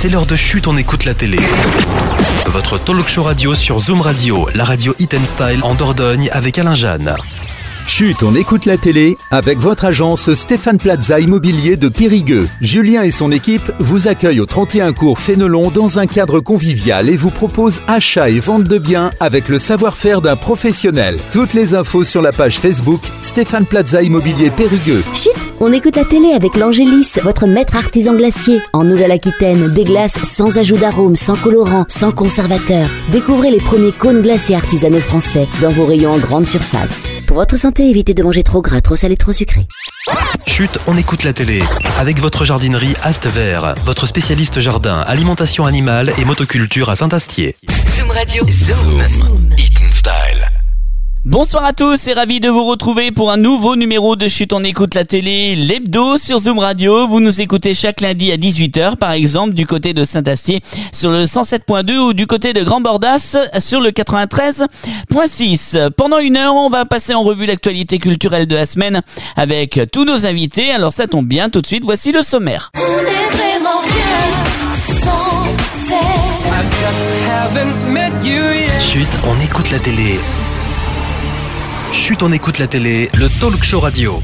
C'est l'heure de Chut, on écoute la télé. Votre talk show radio sur Zoom Radio, la radio Hit and Style en Dordogne avec Alain Jeanne. Chut, on écoute la télé avec votre agence Stéphane Plaza Immobilier de Périgueux. Julien et son équipe vous accueillent au 31 cours Fénelon dans un cadre convivial et vous proposent achat et vente de biens avec le savoir-faire d'un professionnel. Toutes les infos sur la page Facebook Stéphane Plaza Immobilier Périgueux. Chut, on écoute la télé avec l'Angélis, votre maître artisan glacier. En Nouvelle-Aquitaine, des glaces sans ajout d'arôme, sans colorant, sans conservateur. Découvrez les premiers cônes glaciers artisanaux français dans vos rayons en grande surface. Pour votre santé, évitez de manger trop gras, trop salé, trop sucré. Chut, on écoute la télé avec votre jardinerie Ast Vert, votre spécialiste jardin, alimentation animale et motoculture à Saint-Astier. Zoom Radio, Zoom. Hit and Style. Bonsoir à tous et ravi de vous retrouver pour un nouveau numéro de Chut, on écoute la télé, l'hebdo sur Zoom Radio. Vous nous écoutez chaque lundi à 18h, par exemple, du côté de Saint-Astier sur le 107.2 ou du côté de Grand Bordas sur le 93.6. Pendant une heure, on va passer en revue l'actualité culturelle de la semaine avec tous nos invités. Alors ça tombe bien, tout de suite, voici le sommaire. On est vraiment bien sans Chut, on écoute la télé. Chut, on écoute la télé, le talk show radio.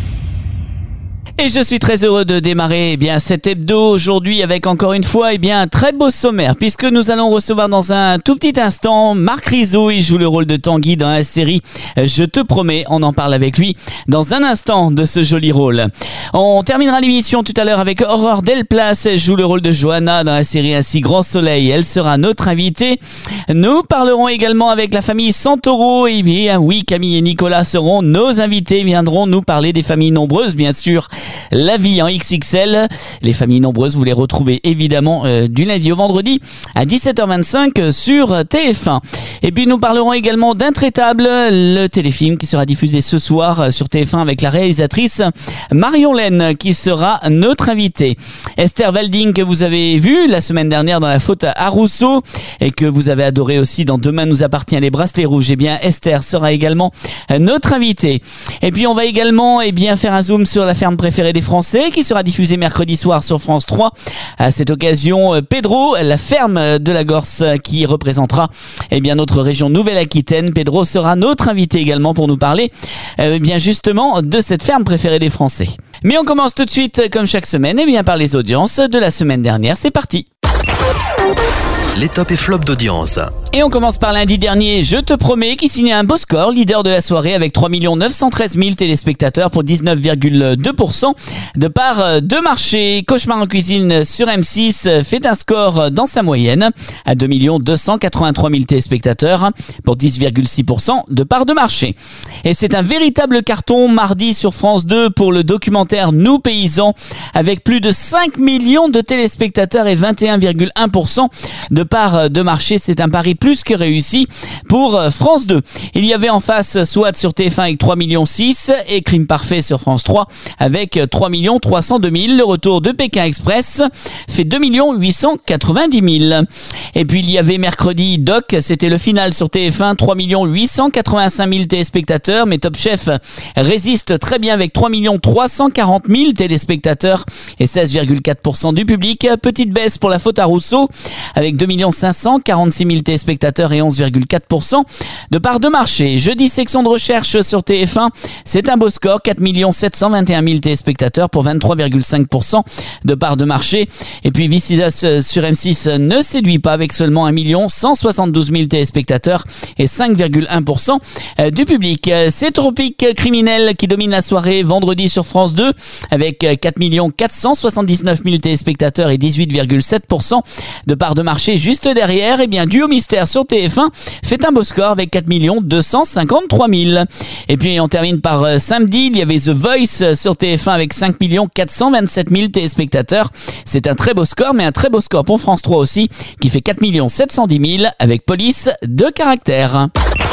Et je suis très heureux de démarrer cet hebdo aujourd'hui avec encore une fois un très beau sommaire puisque nous allons recevoir dans un tout petit instant Marc Rizzo. Il joue le rôle de Tanguy dans la série Je te promets. On en parle avec lui dans un instant de ce joli rôle. On terminera l'émission tout à l'heure avec Aurore Delplace. Elle joue le rôle de Johanna dans la série Ainsi Grand Soleil. Elle sera notre invitée. Nous parlerons également avec la famille Santoro. Et bien oui, Camille et Nicolas seront nos invités. Ils viendront nous parler des familles nombreuses, bien sûr. La vie en XXL. Les familles nombreuses, vous les retrouvez évidemment du lundi au vendredi à 17h25 sur TF1. Et puis nous parlerons également d'Intraitable, le téléfilm qui sera diffusé ce soir sur TF1 avec la réalisatrice Marion Laine qui sera notre invitée. Esther Walding que vous avez vu la semaine dernière dans La Faute à Rousseau et que vous avez adoré aussi dans Demain nous appartient les bracelets rouges. Esther sera également notre invitée. Et puis on va également faire un zoom sur La ferme préférée des Français qui sera diffusé mercredi soir sur France 3. À cette occasion, Pedro, la ferme de la Gorse qui représentera notre région Nouvelle-Aquitaine. Pedro sera notre invité également pour nous parler justement de cette ferme préférée des Français. Mais on commence tout de suite comme chaque semaine par les audiences de la semaine dernière. C'est parti. Les tops et flops d'audience. Et on commence par lundi dernier, Je te promets, qui signait un beau score, leader de la soirée avec 3 913 000 téléspectateurs pour 19,2% de part de marché. Cauchemar en cuisine sur M6 fait un score dans sa moyenne à 2 283 000 téléspectateurs pour 10,6% de part de marché. Et c'est un véritable carton mardi sur France 2 pour le documentaire Nous paysans avec plus de 5 millions de téléspectateurs et 21,1% de part de marché. C'est un pari plus que réussi pour France 2. Il y avait en face SWAT sur TF1 avec 3,6 millions et Crime Parfait sur France 3 avec 3 302 000. Le retour de Pékin Express fait 2 890 000. Et puis il y avait mercredi Doc, c'était le final sur TF1, 3 885 000 téléspectateurs, mais Top Chef résiste très bien avec 3 340 000 téléspectateurs et 16,4% du public. Petite baisse pour La Faute à Rousseau avec 2 546 000 téléspectateurs et 11,4% de part de marché. Jeudi, section de recherche sur TF1, c'est un beau score, 4 721 000 téléspectateurs pour 23,5% de part de marché. Et puis This Is Us sur M6 ne séduit pas avec seulement 1 172 000 téléspectateurs et 5,1% du public. C'est Tropique Criminel qui domine la soirée vendredi sur France 2 avec 4 479 000 téléspectateurs et 18,7% de part de marché. Juste derrière, Duo Mystère sur TF1 fait un beau score avec 4 253 000. Et puis on termine par samedi, il y avait The Voice sur TF1 avec 5 427 000 téléspectateurs. C'est un très beau score, mais un très beau score pour France 3 aussi, qui fait 4 710 000 avec Police de caractère.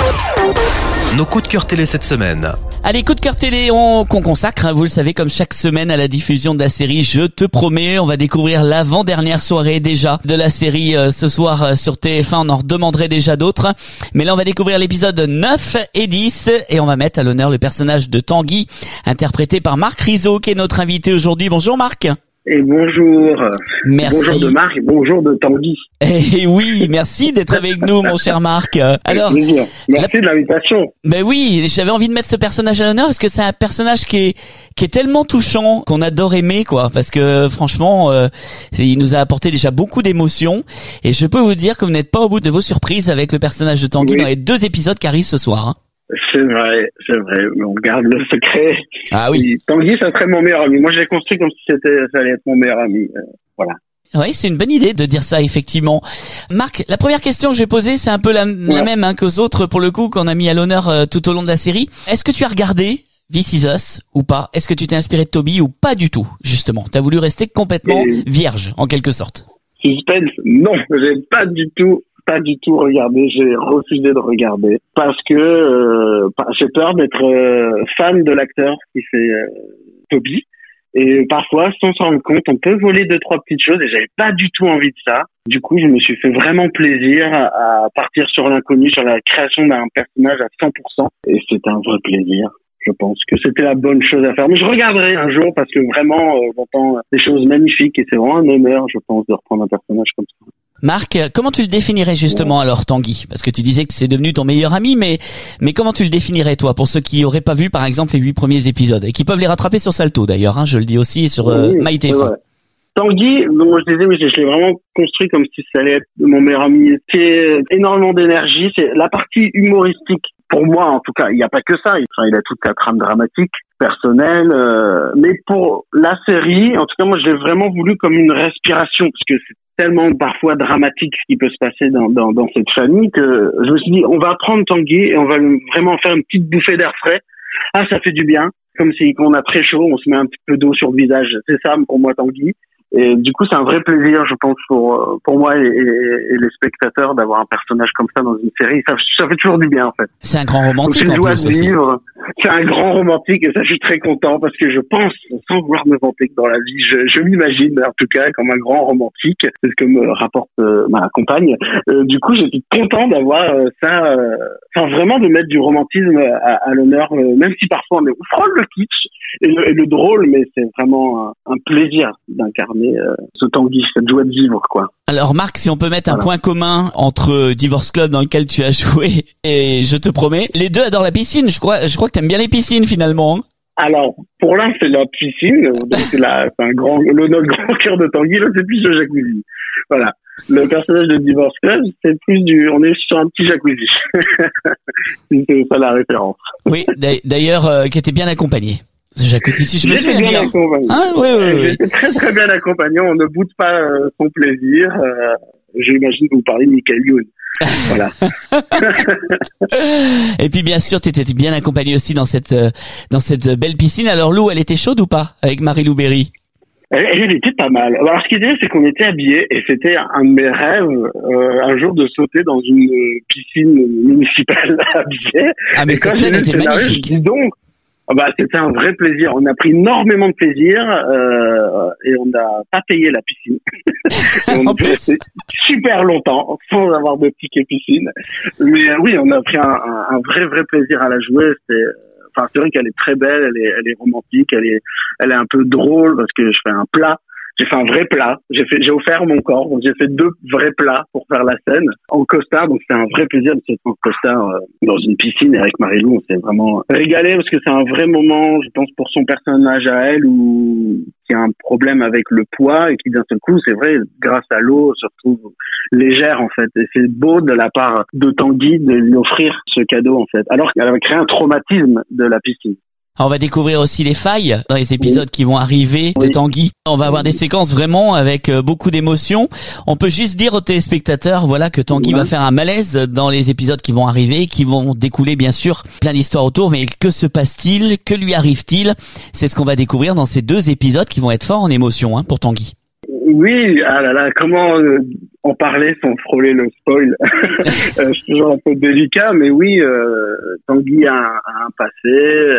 Nos coups de cœur télé cette semaine. Allez, coup de cœur télé qu'on consacre, vous le savez, comme chaque semaine à la diffusion de la série Je te promets. On va découvrir l'avant-dernière soirée déjà de la série ce soir sur TF1. On en redemanderait déjà d'autres. Mais là, on va découvrir l'épisode 9 et 10 et on va mettre à l'honneur le personnage de Tanguy, interprété par Marc Rizzo, qui est notre invité aujourd'hui. Bonjour Marc. Et bonjour. Merci. Bonjour de Marc et bonjour de Tanguy. Et oui, merci d'être avec nous, mon cher Marc. Alors, merci de l'invitation. Ben oui, j'avais envie de mettre ce personnage à l'honneur parce que c'est un personnage qui est tellement touchant qu'on adore aimer, quoi. Parce que franchement, il nous a apporté déjà beaucoup d'émotions. Et je peux vous dire que vous n'êtes pas au bout de vos surprises avec le personnage de Tanguy dans les 2 épisodes qui arrivent ce soir. Hein. C'est vrai, mais on garde le secret. Ah oui. Tanguy, ça serait mon meilleur ami. Moi, je l'ai construit comme si ça allait être mon meilleur ami. Voilà. Oui, c'est une bonne idée de dire ça, effectivement. Marc, la première question que je vais poser, c'est un peu la même qu'aux autres, pour le coup, qu'on a mis à l'honneur tout au long de la série. Est-ce que tu as regardé This Is Us ou pas? Est-ce que tu t'es inspiré de Toby ou pas du tout, justement? T'as voulu rester complètement vierge, en quelque sorte. Suspense, non, j'ai pas du tout regardé, j'ai refusé de regarder parce que j'ai peur d'être fan de l'acteur qui fait Toby, et parfois sans s'en rendre compte on peut voler 2-3 petites choses et j'avais pas du tout envie de ça. Du coup je me suis fait vraiment plaisir à partir sur l'inconnu, sur la création d'un personnage à 100%, et c'était un vrai plaisir. Je pense que c'était la bonne chose à faire. Mais je regarderai un jour parce que vraiment, j'entends des choses magnifiques et c'est vraiment un honneur, je pense, de reprendre un personnage comme ça. Marc, comment tu le définirais justement alors, Tanguy? Parce que tu disais que c'est devenu ton meilleur ami, mais comment tu le définirais, toi, pour ceux qui auraient pas vu, par exemple, les 8 premiers épisodes et qui peuvent les rattraper sur Salto, d'ailleurs, hein, je le dis aussi sur MyTF1. Tanguy, donc je disais, oui, je l'ai vraiment construit comme si ça allait être mon meilleur ami. C'est énormément d'énergie, c'est la partie humoristique. Pour moi, en tout cas, il n'y a pas que ça. Il a toute la trame dramatique, personnelle. Mais pour la série, en tout cas, moi, je l'ai vraiment voulu comme une respiration, parce que c'est tellement parfois dramatique ce qui peut se passer dans cette famille que je me suis dit, on va prendre Tanguy et on va vraiment faire une petite bouffée d'air frais. Ah, ça fait du bien. Comme si on a très chaud, on se met un petit peu d'eau sur le visage. C'est ça pour moi, Tanguy. Et du coup, c'est un vrai plaisir, je pense, pour moi et les spectateurs d'avoir un personnage comme ça dans une série. Ça fait toujours du bien, en fait. C'est un grand romantique, en plus aussi. C'est un grand romantique et ça, je suis très content parce que je pense, sans vouloir me vanter que dans la vie, je m'imagine, en tout cas, comme un grand romantique. C'est ce que me rapporte ma compagne. Du coup, j'étais content d'avoir ça, vraiment de mettre du romantisme à l'honneur, même si parfois on frôle le kitsch et le drôle, mais c'est vraiment un plaisir d'incarner ce Tanguy, cette joie de vivre, quoi. Alors Marc, si on peut mettre un point commun entre Divorce Club dans lequel tu as joué et Je te promets, les deux adorent la piscine. Je crois que t'aimes bien les piscines finalement. Alors, pour l'un, c'est la piscine, donc c'est notre grand cœur de Tanguy, là, c'est plus le jacuzzi. Voilà. Le personnage de Divorce Club, c'est plus on est sur un petit jacuzzi. C'est ça la référence. Oui, d'ailleurs, qui était bien accompagné. Jacuzzi, si je me souviens bien. Ah, oui. J'étais très très bien accompagné. On ne boude pas son plaisir. J'imagine que vous parlez de Michael Youn. Voilà. Et puis bien sûr, tu étais bien accompagné aussi dans cette belle piscine. Alors Lou, elle était chaude ou pas avec Marie-Lou Berry? Elle était pas mal. Alors ce qui était, c'est qu'on était habillés et c'était un de mes rêves un jour de sauter dans une piscine municipale habillée. Ah mais cette scène était magnifique. Dis donc. C'était un vrai plaisir. On a pris énormément de plaisir et on n'a pas payé la piscine. Et on a resté super longtemps sans avoir de ticket piscine. Mais oui, on a pris un vrai plaisir à la jouer. C'est vrai qu'elle est très belle, elle est romantique, elle est un peu drôle parce que je fais un plat. J'ai fait un vrai plat. J'ai offert mon corps. Donc j'ai fait 2 vrais plats pour faire la scène en costard. Donc c'était un vrai plaisir de se en costard dans une piscine. Et avec Marie-Lou, on s'est vraiment régalé parce que c'est un vrai moment, je pense, pour son personnage à elle qui a un problème avec le poids et qui d'un seul coup, c'est vrai, grâce à l'eau, se retrouve légère en fait. Et c'est beau de la part de Tanguy de lui offrir ce cadeau en fait. Alors qu'elle avait créé un traumatisme de la piscine. On va découvrir aussi les failles dans les épisodes qui vont arriver de Tanguy. On va avoir des séquences vraiment avec beaucoup d'émotions. On peut juste dire aux téléspectateurs, voilà, que Tanguy va faire un malaise dans les épisodes qui vont arriver, qui vont découler bien sûr plein d'histoires autour. Mais que se passe-t-il? Que lui arrive-t-il? C'est ce qu'on va découvrir dans ces 2 épisodes qui vont être forts en émotion, pour Tanguy. Oui, ah là là, comment en parler sans frôler le spoil? C'est toujours un peu délicat, mais oui, Tanguy a un passé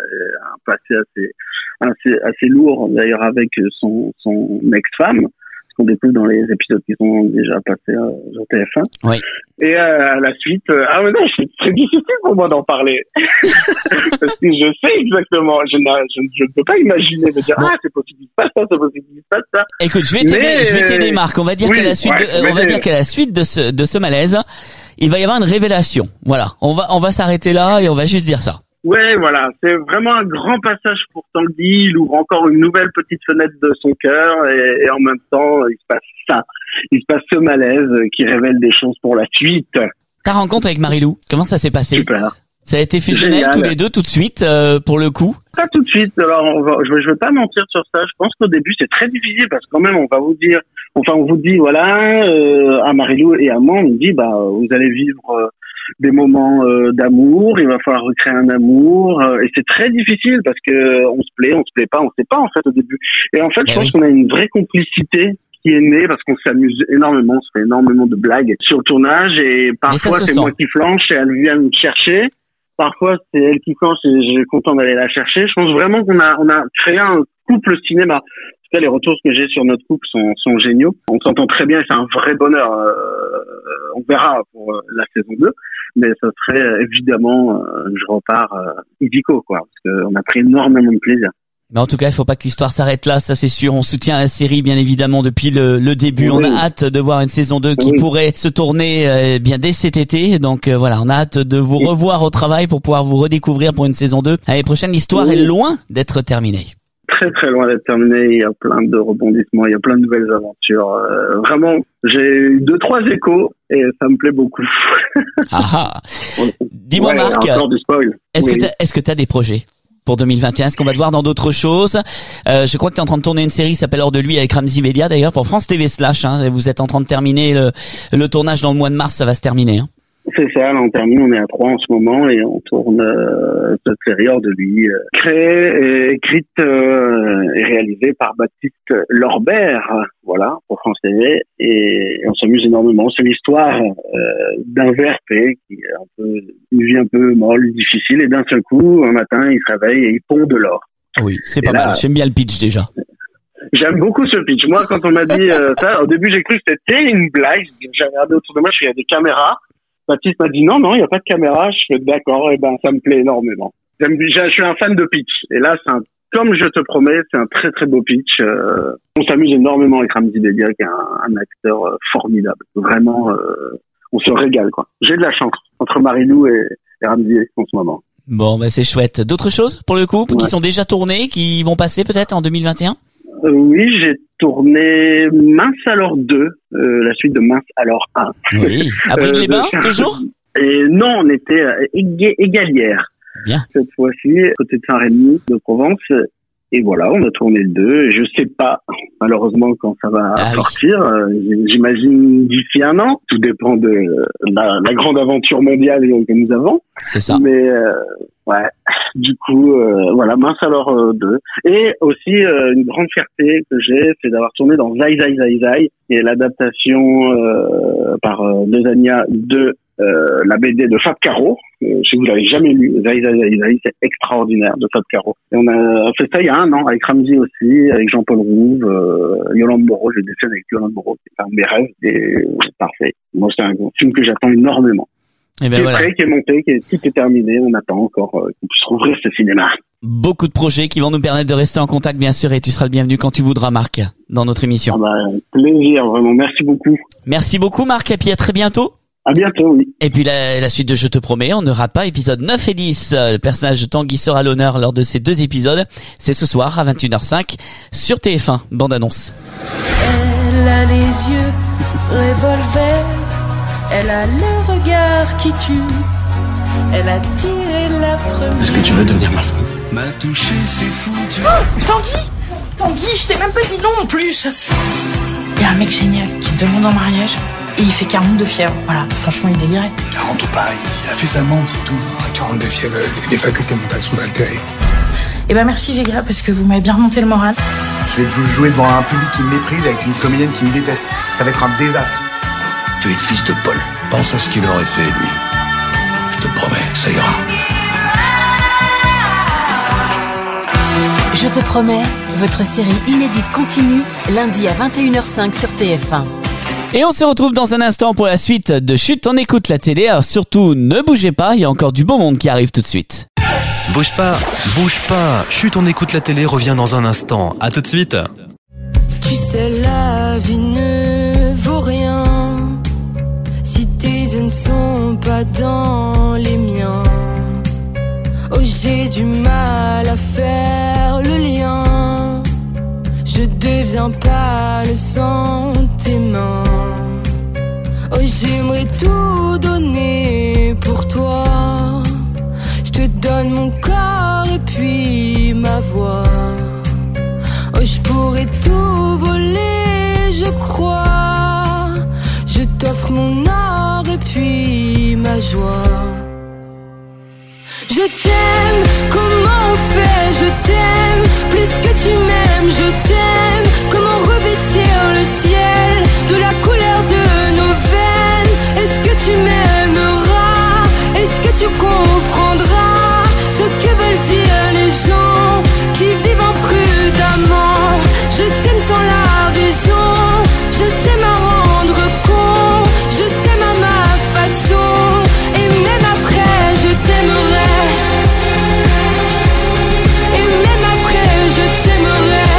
assez lourd d'ailleurs avec son ex-femme. qu'on découvre dans les épisodes qui sont déjà passés sur TF1. Oui. Et à la suite, mais non, c'est très difficile pour moi d'en parler. Parce que je sais exactement, je ne peux pas imaginer de dire, c'est possible qu'il se passe ça, c'est possible qu'il se passe ça. Écoute, je vais t'aider, Marc. On va dire qu'à la suite qu'à la suite de ce malaise, il va y avoir une révélation. Voilà. On va s'arrêter là et on va juste dire ça. Ouais, voilà. C'est vraiment un grand passage pour Tanguy. Il ouvre encore une nouvelle petite fenêtre de son cœur et en même temps, il se passe ça. Il se passe ce malaise qui révèle des choses pour la suite. Ta rencontre avec Marie-Lou, comment ça s'est passé? Super. Ça a été fusionnel tous les deux tout de suite pour le coup? Pas tout de suite. Alors je vais pas mentir sur ça. Je pense qu'au début c'est très difficile parce que quand même on vous dit voilà à Marie-Lou et à moi on nous dit vous allez vivre des moments d'amour, il va falloir recréer un amour et c'est très difficile parce que on se plaît pas, on sait pas en fait au début. Et en fait je pense qu'on a une vraie complicité qui est née parce qu'on s'amuse énormément, on se fait énormément de blagues sur le tournage et parfois c'est moi qui flanche et elle vient me chercher. Parfois, c'est elle qui flanche et je suis content d'aller la chercher. Je pense vraiment qu'on a créé un couple cinéma. En tout cas, les retours que j'ai sur notre couple sont géniaux. On s'entend très bien et c'est un vrai bonheur. On verra pour la saison 2. Mais ça serait évidemment, je repars illico, quoi. Parce qu'on a pris énormément de plaisir. Mais en tout cas, il faut pas que l'histoire s'arrête là, ça c'est sûr. On soutient la série, bien évidemment, depuis le début. Oui. On a hâte de voir une saison 2 qui pourrait se tourner bien dès cet été. Donc voilà, on a hâte de vous revoir au travail pour pouvoir vous redécouvrir pour une saison 2. L'année prochaine, l'histoire est loin d'être terminée. Très très loin d'être terminée. Il y a plein de rebondissements, il y a plein de nouvelles aventures. Vraiment, j'ai eu 2-3 échos et ça me plaît beaucoup. Dis-moi Marc, encore du spoil. Est-ce que t'as des projets pour 2021? Est-ce qu'on va te voir dans d'autres choses? Je crois que tu es en train de tourner une série qui s'appelle Hors de lui avec Ramzy Bedia d'ailleurs pour France TV Slash. Vous êtes en train de terminer le tournage dans le mois de mars, ça va se terminer. C'est ça, là on termine, on est à 3 en ce moment et on tourne cette série Hors de lui, créée, écrite et réalisée par Baptiste Lorbert, voilà, pour France TV, et on s'amuse énormément. C'est l'histoire d'un VRP qui est une vie un peu molle, difficile, et d'un seul coup, un matin, il se réveille et il pond de l'or. Oui, c'est pas mal, j'aime bien le pitch déjà. J'aime beaucoup ce pitch. Moi, quand on m'a dit ça, au début j'ai cru que c'était une blague, j'ai regardé autour de moi, il y a des caméras. Baptiste m'a dit non, il n'y a pas de caméra. Je fais d'accord, et ça me plaît énormément. Je suis un fan de pitch. Et là, comme je te promets, c'est un très très beau pitch. On s'amuse énormément avec Ramzy Bedia, qui est un acteur formidable. Vraiment, on se régale, quoi. J'ai de la chance entre Marie-Lou et Ramzy en ce moment. Bon, c'est chouette. D'autres choses pour le coup, qui sont déjà tournées, qui vont passer peut-être en 2021? Oui, j'ai tourné Mince alors 2, la suite de Mince alors 1. Oui, à Brive-les-Bains, toujours? Et non, on était à Égalière. Bien. Cette fois-ci, côté de Saint-Rémy, de Provence. Et voilà, on a tourné le 2. Je sais pas, malheureusement, quand ça va sortir. J'imagine d'ici 1 an. Tout dépend de la grande aventure mondiale que nous avons. C'est ça. Mais du coup, voilà, Mince alors 2. Et aussi, une grande fierté que j'ai, c'est d'avoir tourné dans Zai Zai Zai Zai, qui est l'adaptation par Dezania de la BD de Fab Caro. Si vous l'avez jamais lu, Zai Zai Zai Zai, c'est extraordinaire, de Fab Caro. Et on a fait ça il y a 1 an, avec Ramzy aussi, avec Jean-Paul Rouve, Yolande Moreau. J'ai des scènes avec Yolande Moreau, c'est un de mes rêves, et c'est parfait. Moi, c'est un film que j'attends énormément. Et qui est prêt, qui est monté, tout est terminé. On attend encore qu'on puisse rouvrir ce cinéma. Beaucoup de projets qui vont nous permettre de rester en contact, bien sûr, et tu seras le bienvenu quand tu voudras, Marc, dans notre émission. Plaisir, vraiment. Merci beaucoup. Merci beaucoup, Marc, et puis à très bientôt. À bientôt, oui. Et puis la suite de Je te promets, on ne rate pas épisode 9 et 10. Le personnage de Tanguy sera à l'honneur lors de ces 2 épisodes. C'est ce soir à 21h05 sur TF1. Bande annonce. Elle a les yeux revolver, elle a le regard qui tue, elle a tiré la première. Est-ce que tu veux devenir ma femme? M'a touché, c'est fou. Tanguy, je t'ai même pas dit non en plus. Il y a un mec génial qui me demande en mariage. Et il fait 40 de fièvre. Voilà, franchement, il délirait. 40 ou pas, il a fait sa demande, c'est tout. 40 de fièvre, les facultés mentales sont altérées. Eh ben merci les gars, parce que vous m'avez bien remonté le moral. Je vais jouer devant un public qui me méprise avec une comédienne qui me déteste. Ça va être un désastre. Tu es le fils de Paul. Pense à ce qu'il aurait fait, lui. Je te promets, ça ira. Je te promets, votre série inédite continue, lundi à 21h05 sur TF1. Et on se retrouve dans un instant pour la suite de Chut, on écoute la télé. Alors surtout, ne bougez pas, il y a encore du beau monde qui arrive tout de suite. Bouge pas. Chut, on écoute la télé revient dans un instant. À tout de suite. Tu sais, la vie ne vaut rien si tes yeux ne sont pas dans les miens. Oh, j'ai du mal à faire le lien. Je deviens pâle sans tes mains. Oh, j'aimerais tout donner pour toi. Je te donne mon corps et puis ma voix. Oh, je pourrais tout voler, je crois. Je t'offre mon or et puis ma joie. Je t'aime, comment on fait? Je t'aime, plus que tu m'aimes, je t'aime. Comment revêtir le ciel de la couleur de nos veines? Est-ce que tu m'aimeras? Est-ce que tu comprendras ce que veulent dire les gens qui vivent imprudemment? Je t'aime sans la raison, je t'aime à rendre compte, je t'aime à ma façon, et même après je t'aimerai. Et même après je t'aimerai.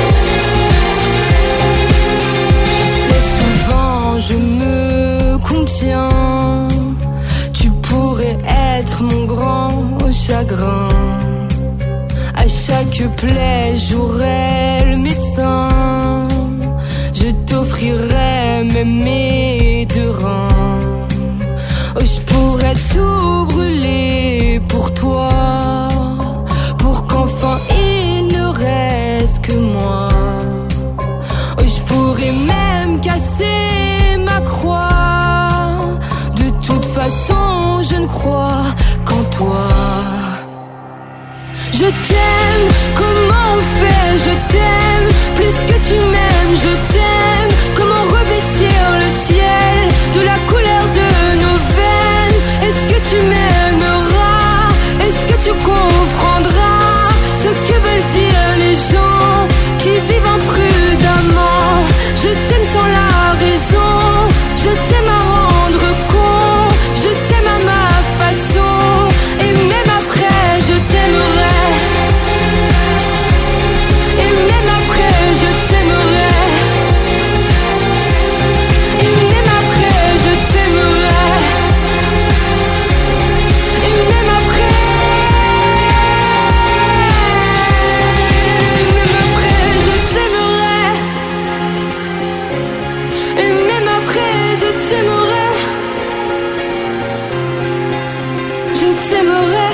Tu sais, souvent je me contiens. Tu pourrais être mon grand chagrin. À chaque plaie j'aurai le médecin. Je t'offrirai même mes deux reins. Oh, je pourrais tout brûler pour toi, pour qu'enfin il ne reste que moi. Oh, je pourrais même casser ma croix. De toute façon je ne crois qu'en toi. Je t'aime, comment on fait? Je t'aime, plus que tu m'aimes, je t'aime. Comment revêtir le ciel de la couleur de nos veines? Est-ce que tu m'aimeras? Est-ce que tu comprendras ce que veulent dire les gens qui vivent imprudemment? Je t'aime sans la raison, je t'aime à rendre compte, je t'aime à ma façon, et même après je t'aimerai. Et même après je t'aimerai. Et même après je t'aimerai. Et même après. Même après je t'aimerai. Et même après je t'aimerai. Je t'aimerai.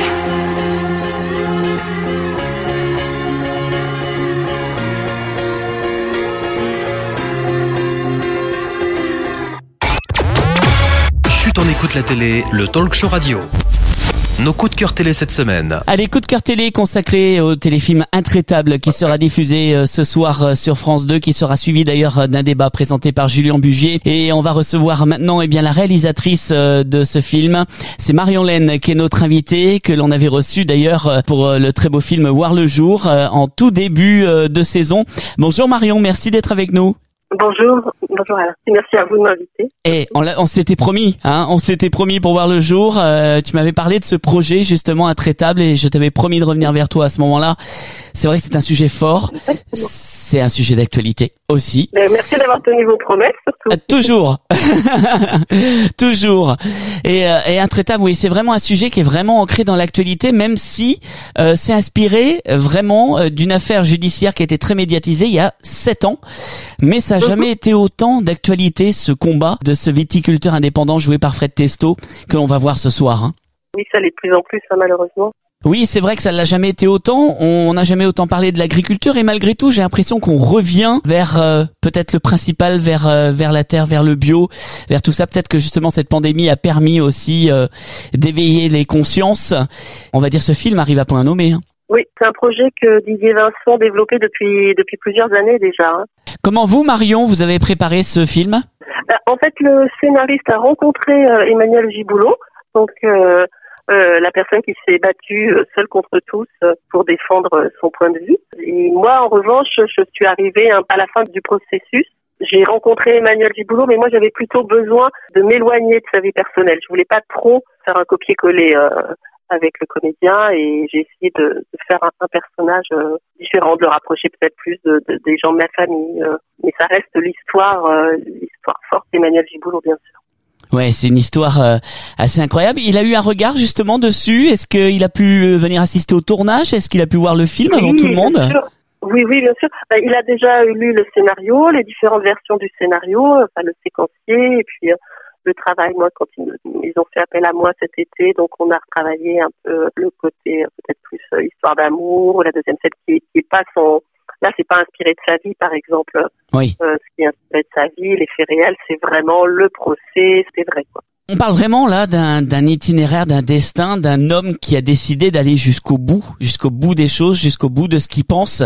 Chut, on écoute la télé, le talk show radio. Nos coups de cœur télé cette semaine. Allez, coup de cœur télé consacré au téléfilm Intraitable qui sera diffusé ce soir sur France 2, qui sera suivi d'ailleurs d'un débat présenté par Julien Bugier. Et on va recevoir maintenant la réalisatrice de ce film. C'est Marion Laine qui est notre invitée, que l'on avait reçue d'ailleurs pour le très beau film Voir le jour en tout début de saison. Bonjour Marion, merci d'être avec nous. Bonjour Alain. Merci à vous de m'inviter. Et on s'était promis, on s'était promis pour Voir le jour. Tu m'avais parlé de ce projet justement Intraitable et je t'avais promis de revenir vers toi à ce moment-là. C'est vrai que c'est un sujet fort. C'est un sujet d'actualité aussi. Merci d'avoir tenu vos promesses. Surtout. Toujours. Toujours. Et Intraitable, oui, c'est vraiment un sujet qui est vraiment ancré dans l'actualité, même si c'est inspiré vraiment d'une affaire judiciaire qui a été très médiatisée il y a 7 ans. Mais ça n'a jamais été autant d'actualité, ce combat de ce viticulteur indépendant joué par Fred Testo, que l'on va voir ce soir. Oui, ça l'est de plus en plus, malheureusement. Oui, c'est vrai que ça l'a jamais été autant. On n'a jamais autant parlé de l'agriculture et malgré tout, j'ai l'impression qu'on revient vers peut-être le principal, vers la terre, vers le bio, vers tout ça. Peut-être que justement cette pandémie a permis aussi d'éveiller les consciences. On va dire ce film arrive à point nommé. Oui, c'est un projet que Didier Vincent développait depuis plusieurs années déjà. Comment vous, Marion, vous avez préparé ce film? En fait, le scénariste a rencontré Emmanuel Giboulot, donc la personne qui s'est battue seule contre tous pour défendre son point de vue. Et moi, en revanche, je suis arrivée à la fin du processus. J'ai rencontré Emmanuel Giboulot, mais moi, j'avais plutôt besoin de m'éloigner de sa vie personnelle. Je voulais pas trop faire un copier-coller avec le comédien, et j'ai essayé de faire un personnage différent, de le rapprocher peut-être plus des gens de ma famille. Mais ça reste l'histoire forte d'Emmanuel Giboulot, bien sûr. Ouais, c'est une histoire assez incroyable. Il a eu un regard justement dessus. Est-ce qu'il a pu venir assister au tournage? Est-ce qu'il a pu voir le film avant tout le monde? Bien sûr. Oui, bien sûr. Il a déjà lu le scénario, les différentes versions du scénario, le séquencier, et puis le travail. Moi, quand ils ont fait appel à moi cet été, donc on a retravaillé un peu le côté peut-être plus histoire d'amour, la deuxième scène qui est pas son... Là, c'est pas inspiré de sa vie, par exemple. Oui. Ce qui est inspiré de sa vie, les faits réels, c'est vraiment le procès, c'est vrai, quoi. On parle vraiment là d'un itinéraire, d'un destin, d'un homme qui a décidé d'aller jusqu'au bout des choses, jusqu'au bout de ce qu'il pense.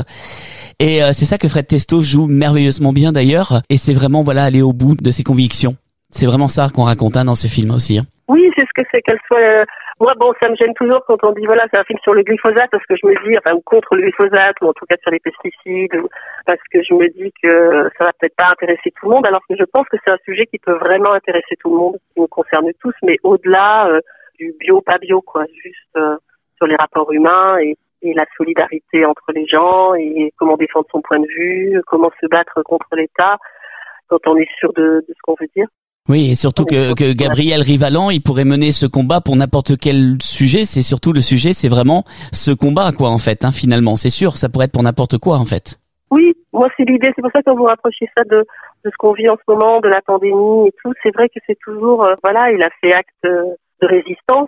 Et c'est ça que Fred Testo joue merveilleusement bien d'ailleurs. Et c'est vraiment aller au bout de ses convictions. C'est vraiment ça qu'on raconte dans ce film aussi. Oui, c'est ce que c'est qu'elle soit... Moi, ça me gêne toujours quand on dit, c'est un film sur le glyphosate, parce que je me dis, ou contre le glyphosate, ou en tout cas sur les pesticides, parce que je me dis que ça va peut-être pas intéresser tout le monde, alors que je pense que c'est un sujet qui peut vraiment intéresser tout le monde, qui nous concerne tous, mais au-delà du bio, pas bio, quoi, juste sur les rapports humains et la solidarité entre les gens, et comment défendre son point de vue, comment se battre contre l'État, quand on est sûr de ce qu'on veut dire. Oui, et surtout que Gabriel Rivalan, il pourrait mener ce combat pour n'importe quel sujet. C'est surtout le sujet, c'est vraiment ce combat, quoi, en fait, finalement. C'est sûr, ça pourrait être pour n'importe quoi, en fait. Oui, moi, c'est l'idée. C'est pour ça que quand vous rapprochez ça de ce qu'on vit en ce moment, de la pandémie et tout, c'est vrai que c'est toujours, il a fait acte de résistance.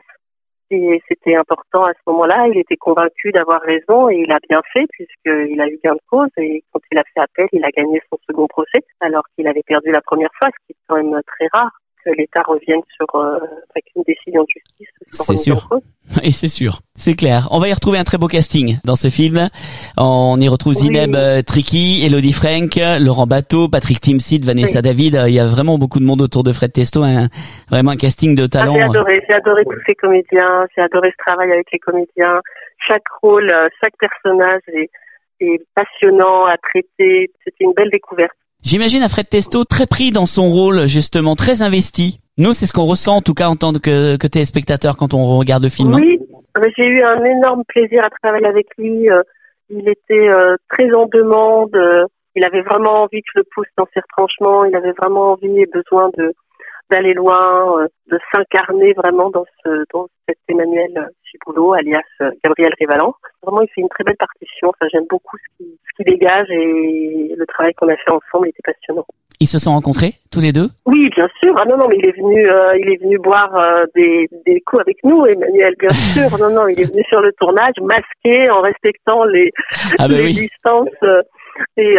Et c'était important à ce moment-là. Il était convaincu d'avoir raison, et il a bien fait, puisqu'il a eu gain de cause, et quand il a fait appel, il a gagné son second procès, alors qu'il avait perdu la première fois, ce qui est quand même très rare, que l'État revienne avec une décision de justice. C'est sûr. Oui, c'est sûr. C'est clair. On va y retrouver un très beau casting dans ce film. On y retrouve Zineb Triki, Elodie Frank, Laurent Bateau, Patrick Timsit, Vanessa David. Il y a vraiment beaucoup de monde autour de Fred Testo. Vraiment un casting de talent. J'ai adoré tous ces comédiens. J'ai adoré ce travail avec les comédiens. Chaque rôle, chaque personnage est passionnant à traiter. C'était une belle découverte. J'imagine un Fred Testo très pris dans son rôle, justement, très investi. Nous, c'est ce qu'on ressent, en tout cas, en tant que téléspectateur, quand on regarde le film. Oui, j'ai eu un énorme plaisir à travailler avec lui. Il était très en demande. Il avait vraiment envie que je le pousse dans ses retranchements. Il avait vraiment envie et besoin d'aller loin, de s'incarner vraiment dans cet Emmanuel Giboulot, alias Gabriel Rivalan. Vraiment, il fait une très belle partition. J'aime beaucoup ce qu'il dégage, et le travail qu'on a fait ensemble était passionnant. Ils se sont rencontrés, tous les deux? Oui, bien sûr. Ah non, mais il est venu boire des coups avec nous, Emmanuel, bien sûr. Non, il est venu sur le tournage, masqué, en respectant les distances. Mais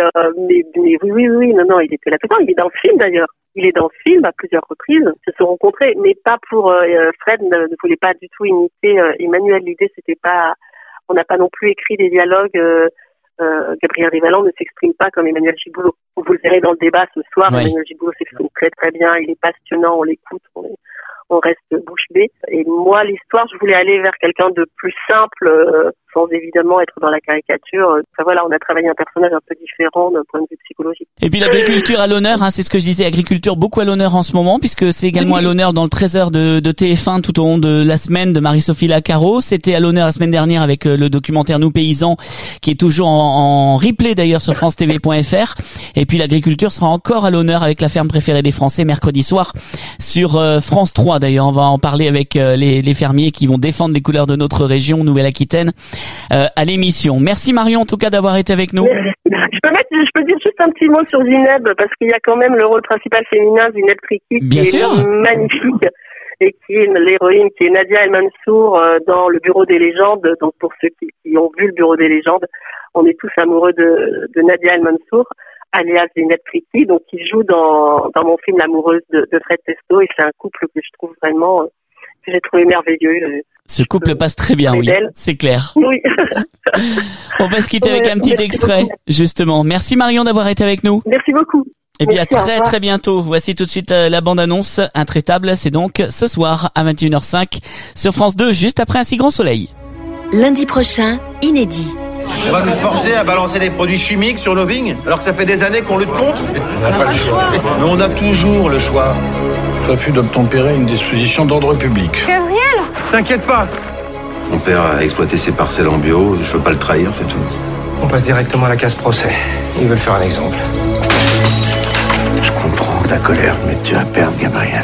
oui, non, il était là tout le temps. Il est dans le film, d'ailleurs. Il est dans le film à plusieurs reprises. Ils se sont rencontrés, mais pas pour... Fred ne voulait pas du tout imiter Emmanuel. L'idée, c'était pas... On n'a pas non plus écrit des dialogues... Gabriel Rivalan ne s'exprime pas comme Emmanuel Giboulot. Vous le verrez dans le débat ce soir. Ouais. Emmanuel Giboulot s'exprime très très bien. Il est passionnant, on l'écoute, on reste bouche bée. Et moi, l'histoire, je voulais aller vers quelqu'un de plus simple, sans évidemment être dans la caricature. On a travaillé un personnage un peu différent d'un point de vue psychologique. Et puis l'agriculture à l'honneur, c'est ce que je disais, agriculture beaucoup à l'honneur en ce moment, puisque c'est également à l'honneur dans le 13h de TF1 tout au long de la semaine de Marie-Sophie Lacaro. C'était à l'honneur la semaine dernière avec le documentaire Nous Paysans, qui est toujours en replay d'ailleurs sur francetv.fr. Et puis l'agriculture sera encore à l'honneur avec la ferme préférée des Français mercredi soir sur France 3. D'ailleurs, on va en parler avec les fermiers qui vont défendre les couleurs de notre région Nouvelle-Aquitaine à l'émission. Merci Marion en tout cas d'avoir été avec nous. Je peux dire juste un petit mot sur Zineb, parce qu'il y a quand même le rôle principal féminin, Zineb Triki, qui est magnifique, et qui est l'héroïne, qui est Nadia El Mansour dans le Bureau des légendes. Donc pour ceux qui ont vu le Bureau des légendes, on est tous amoureux de Nadia El Mansour, alias Zineb Triki, donc qui joue dans mon film L'amoureuse de Fred Testo, et c'est un couple que je trouve vraiment, que j'ai trouvé merveilleux. Ce couple passe très bien, oui, c'est clair. Oui. On va se quitter avec un petit extrait, justement. Merci Marion d'avoir été avec nous. Merci beaucoup. Et bien, à très bientôt. Voici tout de suite la bande-annonce. Intraitable, c'est donc ce soir à 21h05 sur France 2, juste après un si grand soleil. Lundi prochain, inédit. On va nous forcer à balancer des produits chimiques sur nos vignes, alors que ça fait des années qu'on lutte contre. On n'a pas le choix. Mais on a toujours le choix. Refus d'obtempérer une disposition d'ordre public. Gabriel, T'inquiète pas. Mon père a exploité ses parcelles en bio, je veux pas le trahir, c'est tout. On passe directement à la case procès. Ils veulent faire un exemple. Je comprends ta colère, mais tu vas perdre, Gabriel.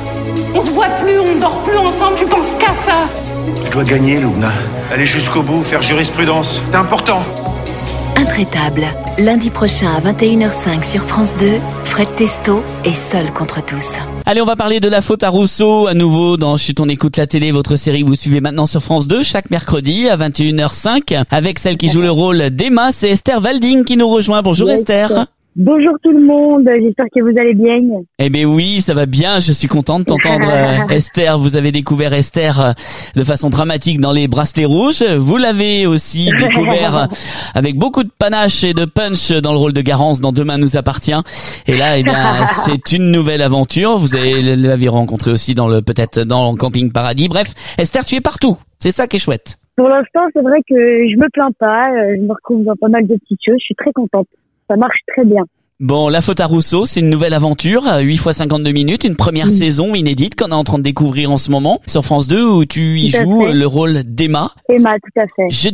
on se voit plus, on dort plus ensemble, tu penses qu'à ça. Je dois gagner, Luna. Aller jusqu'au bout, faire jurisprudence. C'est important. Intraitable. Lundi prochain à 21h05 sur France 2, Fred Testo est seul contre tous. Allez, on va parler de La Faute à Rousseau à nouveau dans Chut, on écoute la télé, votre série vous suivez maintenant sur France 2 chaque mercredi à 21h05 avec celle qui joue le rôle d'Emma, c'est Esther Walding qui nous rejoint. Bonjour Esther. Bonjour tout le monde, j'espère que vous allez bien. Eh bien oui, ça va bien, je suis content de t'entendre Esther. Vous avez découvert Esther de façon dramatique dans Les Bracelets Rouges. Vous l'avez aussi découvert avec beaucoup de panache et de punch dans le rôle de Garance dans Demain nous appartient. Et là, eh bien, c'est une nouvelle aventure. Vous l'avez rencontré aussi peut-être dans le Camping Paradis. Bref, Esther, tu es partout. C'est ça qui est chouette. Pour l'instant, c'est vrai que je me plains pas. Je me retrouve dans pas mal de petites choses. Je suis très contente. Ça marche très bien. Bon, La Faute à Rousseau, c'est une nouvelle aventure, 8 x 52 minutes, une première saison inédite qu'on est en train de découvrir en ce moment sur France 2 où tu y joues le rôle d'Emma. Emma, tout à fait. Je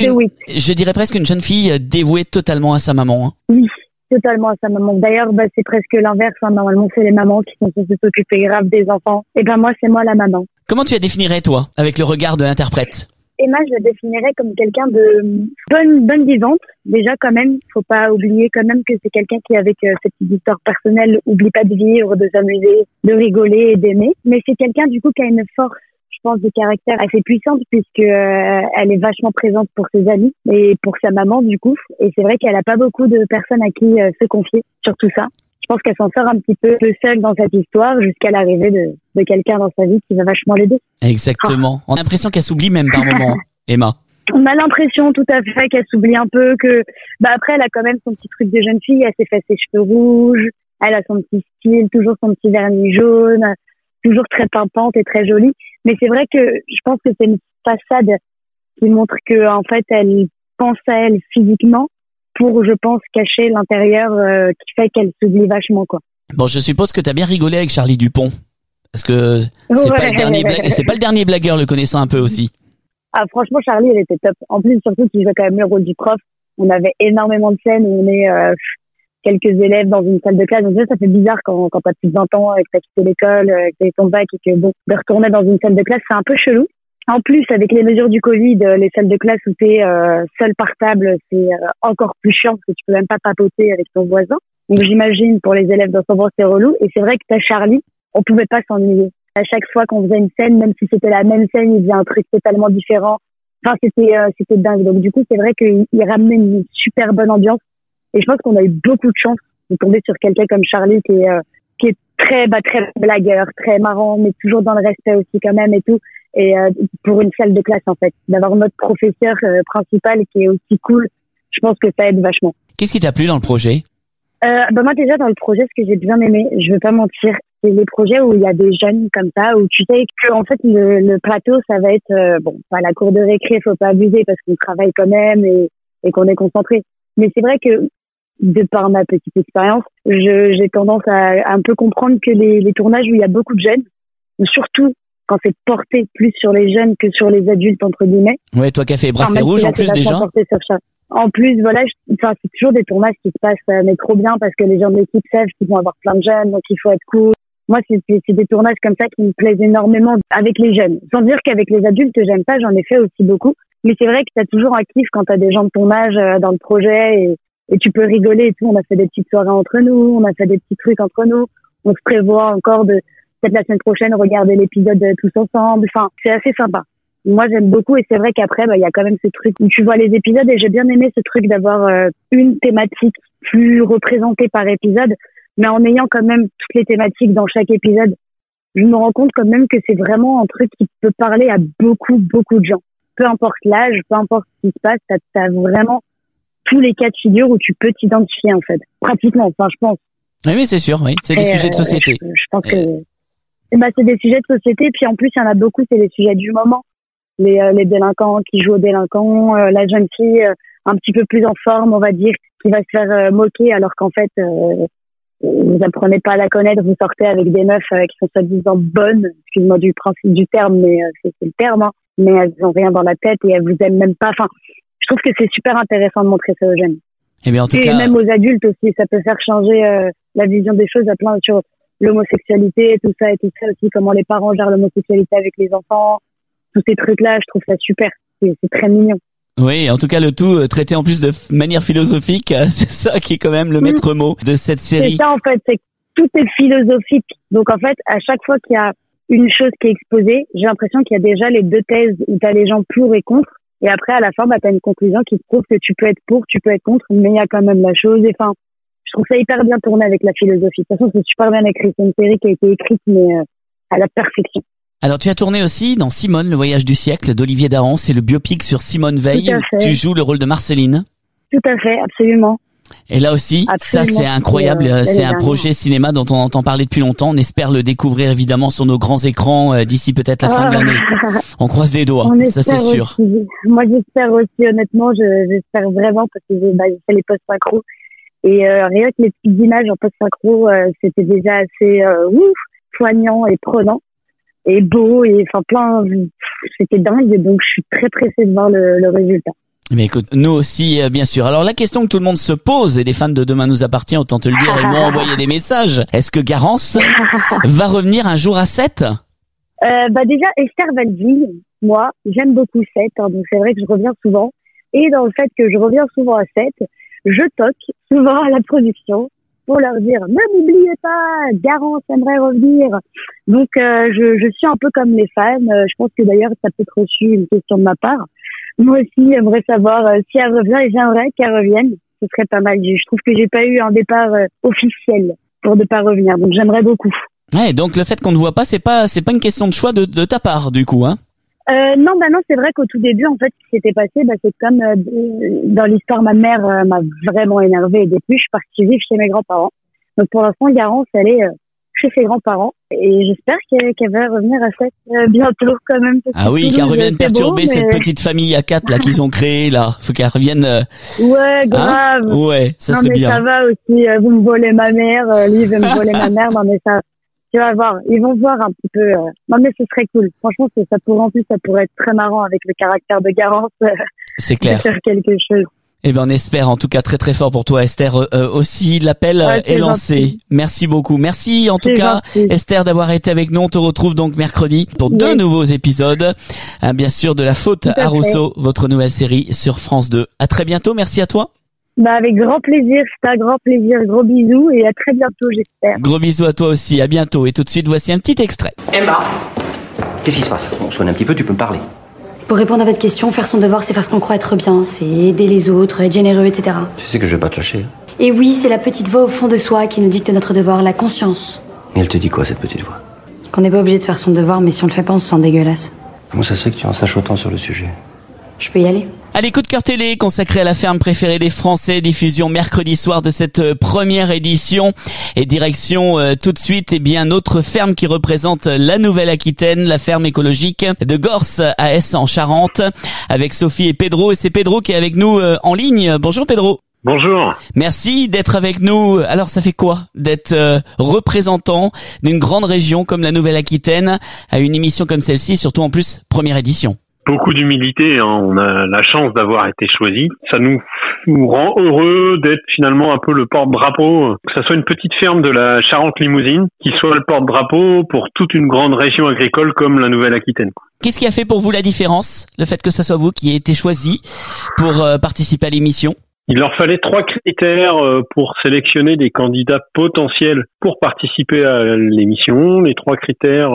dirais presque une jeune fille dévouée totalement à sa maman. Hein. Oui, totalement à sa maman. D'ailleurs, c'est presque l'inverse. Hein. Normalement, c'est les mamans qui sont censées s'occuper grave des enfants. Et ben moi, c'est moi la maman. Comment tu la définirais, toi, avec le regard de l'interprète ? Emma, je la définirais comme quelqu'un de bonne vivante. Déjà, quand même, faut pas oublier quand même que c'est quelqu'un qui, avec cette histoire personnelle, oublie pas de vivre, de s'amuser, de rigoler et d'aimer. Mais c'est quelqu'un, du coup, qui a une force, je pense, de caractère assez puissante puisque elle est vachement présente pour ses amis et pour sa maman, du coup. Et c'est vrai qu'elle a pas beaucoup de personnes à qui se confier sur tout ça. Je pense qu'elle s'en sort un petit peu seule dans cette histoire jusqu'à l'arrivée de quelqu'un dans sa vie qui va vachement l'aider. Exactement. On a l'impression qu'elle s'oublie même par moment, Emma. On a l'impression tout à fait qu'elle s'oublie un peu, que après elle a quand même son petit truc de jeune fille, elle s'est fait ses cheveux rouges, elle a son petit style, toujours son petit vernis jaune, toujours très pimpante et très jolie. Mais c'est vrai que je pense que c'est une façade qui montre que en fait elle pense à elle physiquement pour, je pense, cacher l'intérieur qui fait qu'elle s'oublie vachement, quoi. Bon, je suppose que t'as bien rigolé avec Charlie Dupont. Parce que c'est pas le dernier blagueur, le connaissant un peu aussi. Ah, franchement, Charlie, elle était top. En plus, surtout qu'il jouait quand même le rôle du prof. On avait énormément de scènes où on est quelques élèves dans une salle de classe. Donc ça fait bizarre quand t'as plus de 20 ans et que t'as quitté l'école, que t'as eu ton bac et que de retourner dans une salle de classe, c'est un peu chelou. En plus, avec les mesures du Covid, les salles de classe où t'es seul par table, c'est encore plus chiant parce que tu peux même pas papoter avec ton voisin. Donc j'imagine pour les élèves dans son bord, c'est relou. Et c'est vrai que t'as Charlie, on pouvait pas s'ennuyer. À chaque fois qu'on faisait une scène, même si c'était la même scène, il faisait un truc totalement différent. Enfin, c'était dingue. Donc du coup, c'est vrai qu'il ramenait une super bonne ambiance. Et je pense qu'on a eu beaucoup de chance de tomber sur quelqu'un comme Charlie qui est très blagueur, très marrant, mais toujours dans le respect aussi quand même et tout. Et pour une salle de classe, en fait, d'avoir notre professeur principal qui est aussi cool, je pense que ça aide vachement. Qu'est-ce qui t'a plu dans le projet? Moi déjà dans le projet, ce que j'ai bien aimé, je veux pas mentir, c'est les projets où il y a des jeunes comme ça, où tu sais que en fait le plateau ça va être pas la cour de récré, faut pas abuser parce qu'on travaille quand même et qu'on est concentré. Mais c'est vrai que de par ma petite expérience, j'ai tendance à un peu comprendre que les tournages où il y a beaucoup de jeunes, surtout quand c'est porté plus sur les jeunes que sur les adultes entre guillemets. Ouais, toi qui as fait Bracelet Rouge en plus déjà. En plus, voilà, c'est toujours des tournages qui se passent mais trop bien parce que les gens de l'équipe savent qu'ils vont avoir plein de jeunes, donc il faut être cool. Moi, c'est des tournages comme ça qui me plaisent énormément avec les jeunes. Sans dire qu'avec les adultes, j'aime pas, j'en ai fait aussi beaucoup. Mais c'est vrai que t'as toujours un kiff quand t'as des gens de ton âge dans le projet et tu peux rigoler et tout. On a fait des petites soirées entre nous, on a fait des petits trucs entre nous. On se prévoit encore peut-être la semaine prochaine regarder l'épisode tous ensemble. Enfin, c'est assez sympa. Moi, j'aime beaucoup et c'est vrai qu'après, il y a quand même ce truc où tu vois les épisodes et j'ai bien aimé ce truc d'avoir une thématique plus représentée par épisode, mais en ayant quand même toutes les thématiques dans chaque épisode. Je me rends compte quand même que c'est vraiment un truc qui peut parler à beaucoup de gens. Peu importe l'âge, peu importe ce qui se passe, t'as vraiment tous les cas de figure où tu peux t'identifier en fait. Pratiquement, enfin je pense. Oui, c'est sûr, oui. C'est des sujets de société. Je pense que c'est des sujets de société. Puis en plus, il y en a beaucoup, c'est des sujets du moment. Les délinquants qui jouent aux délinquants, la jeune fille un petit peu plus en forme, on va dire, qui va se faire moquer alors qu'en fait, vous apprenez pas à la connaître, vous sortez avec des meufs qui sont soi-disant bonnes, excuse-moi du principe du terme, mais c'est le terme, hein, mais elles ont rien dans la tête et elles vous aiment même pas. Enfin, je trouve que c'est super intéressant de montrer ça aux jeunes. Eh bien, en tout et cas, même aux adultes aussi, ça peut faire changer la vision des choses à plein sur l'homosexualité, tout ça aussi, comment les parents gèrent l'homosexualité avec les enfants, tous ces trucs-là, je trouve ça super. C'est très mignon. Oui, en tout cas, le tout traité en plus de manière philosophique, c'est ça qui est quand même le maître mot de cette série. C'est ça, en fait, c'est que tout est philosophique. Donc, en fait, à chaque fois qu'il y a une chose qui est exposée, j'ai l'impression qu'il y a déjà les deux thèses où t'as les gens pour et contre. Et après, à la fin, t'as une conclusion qui te prouve que tu peux être pour, tu peux être contre, mais il y a quand même la chose. Et enfin, je trouve ça hyper bien tourné avec la philosophie. De toute façon, c'est super bien écrit. C'est une série qui a été écrite, mais à la perfection. Alors, tu as tourné aussi dans Simone, le voyage du siècle d'Olivier Dahan. C'est le biopic sur Simone Veil. Tu joues le rôle de Marceline. Tout à fait, absolument. Et là aussi, absolument. Ça c'est incroyable. C'est un projet cinéma dont on entend parler depuis longtemps. On espère le découvrir évidemment sur nos grands écrans d'ici peut-être la fin de l'année. On croise les doigts, ça c'est sûr. Aussi. Moi j'espère aussi, honnêtement, j'espère vraiment parce que j'ai fait les post-synchro. Et rien que les petites images en post-synchro, c'était déjà assez poignant et prenant. Et beau, et enfin c'était dingue, donc je suis très pressée de voir le résultat. Mais écoute, nous aussi, bien sûr. Alors la question que tout le monde se pose, et des fans de Demain nous appartient, autant te le dire, ils m'ont envoyé des messages. Est-ce que Garance va revenir un jour à 7 ? Déjà, Esther Valville, moi, j'aime beaucoup 7, hein, donc c'est vrai que je reviens souvent. Et dans le fait que je reviens souvent à 7, je toque souvent à la production pour leur dire ne m'oubliez pas, Garance aimerait revenir. Donc je suis un peu comme les fans. Je pense que d'ailleurs ça peut être reçu une question de ma part. Moi aussi j'aimerais savoir si elle revient et j'aimerais qu'elle revienne. Ce serait pas mal. Je trouve que j'ai pas eu un départ officiel pour ne pas revenir. Donc j'aimerais beaucoup. Ouais, donc le fait qu'on ne voit pas, c'est pas une question de choix de ta part du coup, hein. Non, c'est vrai qu'au tout début, en fait, ce qui s'était passé, c'est comme dans l'histoire, ma mère m'a vraiment énervée. Et depuis, je suis partie vivre chez mes grands-parents. Donc pour l'instant, Garance, elle est chez ses grands-parents. Et j'espère qu'elle va revenir à 7 bientôt quand même. Ah oui, qu'elle revienne perturber cette petite famille à 4 là qu'ils ont créée là. Faut qu'elle revienne. Ouais, grave. Hein, ouais, ça serait bien. Ça va aussi. Vous me volez ma mère, lui veut me voler ma mère. Non mais ça. Tu vas voir, ils vont voir un petit peu. Non mais ce serait cool. Franchement, ça pourrait être très marrant avec le caractère de Garance. C'est clair. De faire quelque chose. Eh ben on espère en tout cas très très fort pour toi Esther aussi. L'appel est lancé. Gentil. Merci beaucoup. Merci en tout cas Esther d'avoir été avec nous. On te retrouve donc mercredi pour 2 nouveaux épisodes. Bien sûr de La Faute à Rousseau, votre nouvelle série sur France 2. À très bientôt. Merci à toi. Avec grand plaisir, c'est un grand plaisir. Gros bisous et à très bientôt, j'espère. Gros bisous à toi aussi, à bientôt. Et tout de suite, voici un petit extrait. Emma, qu'est-ce qui se passe? On sonne un petit peu, tu peux me parler. Pour répondre à votre question, faire son devoir, c'est faire ce qu'on croit être bien. C'est aider les autres, être généreux, etc. Tu sais que je vais pas te lâcher. Et oui, c'est la petite voix au fond de soi qui nous dicte notre devoir, la conscience. Et elle te dit quoi, cette petite voix? Qu'on n'est pas obligé de faire son devoir, mais si on le fait pas, on se sent dégueulasse. Comment ça se fait que tu en saches autant sur le sujet? Je peux y aller. Allez, coup de cœur télé consacré à la ferme préférée des Français, diffusion mercredi soir de cette première édition. Et direction tout de suite, notre ferme qui représente la Nouvelle-Aquitaine, la ferme écologique de Gorce à Ess en Charente, avec Sophie et Pedro. Et c'est Pedro qui est avec nous en ligne. Bonjour Pedro. Bonjour. Merci d'être avec nous. Alors ça fait quoi d'être représentant d'une grande région comme la Nouvelle-Aquitaine à une émission comme celle-ci, surtout en plus première édition? Beaucoup d'humilité, hein. On a la chance d'avoir été choisi. Ça nous rend heureux d'être finalement un peu le porte-drapeau, que ça soit une petite ferme de la Charente-Limousine, qui soit le porte-drapeau pour toute une grande région agricole comme la Nouvelle-Aquitaine. Qu'est-ce qui a fait pour vous la différence, le fait que ça soit vous qui ayez été choisi pour participer à l'émission? Il leur fallait 3 critères pour sélectionner des candidats potentiels pour participer à l'émission. Les 3 critères,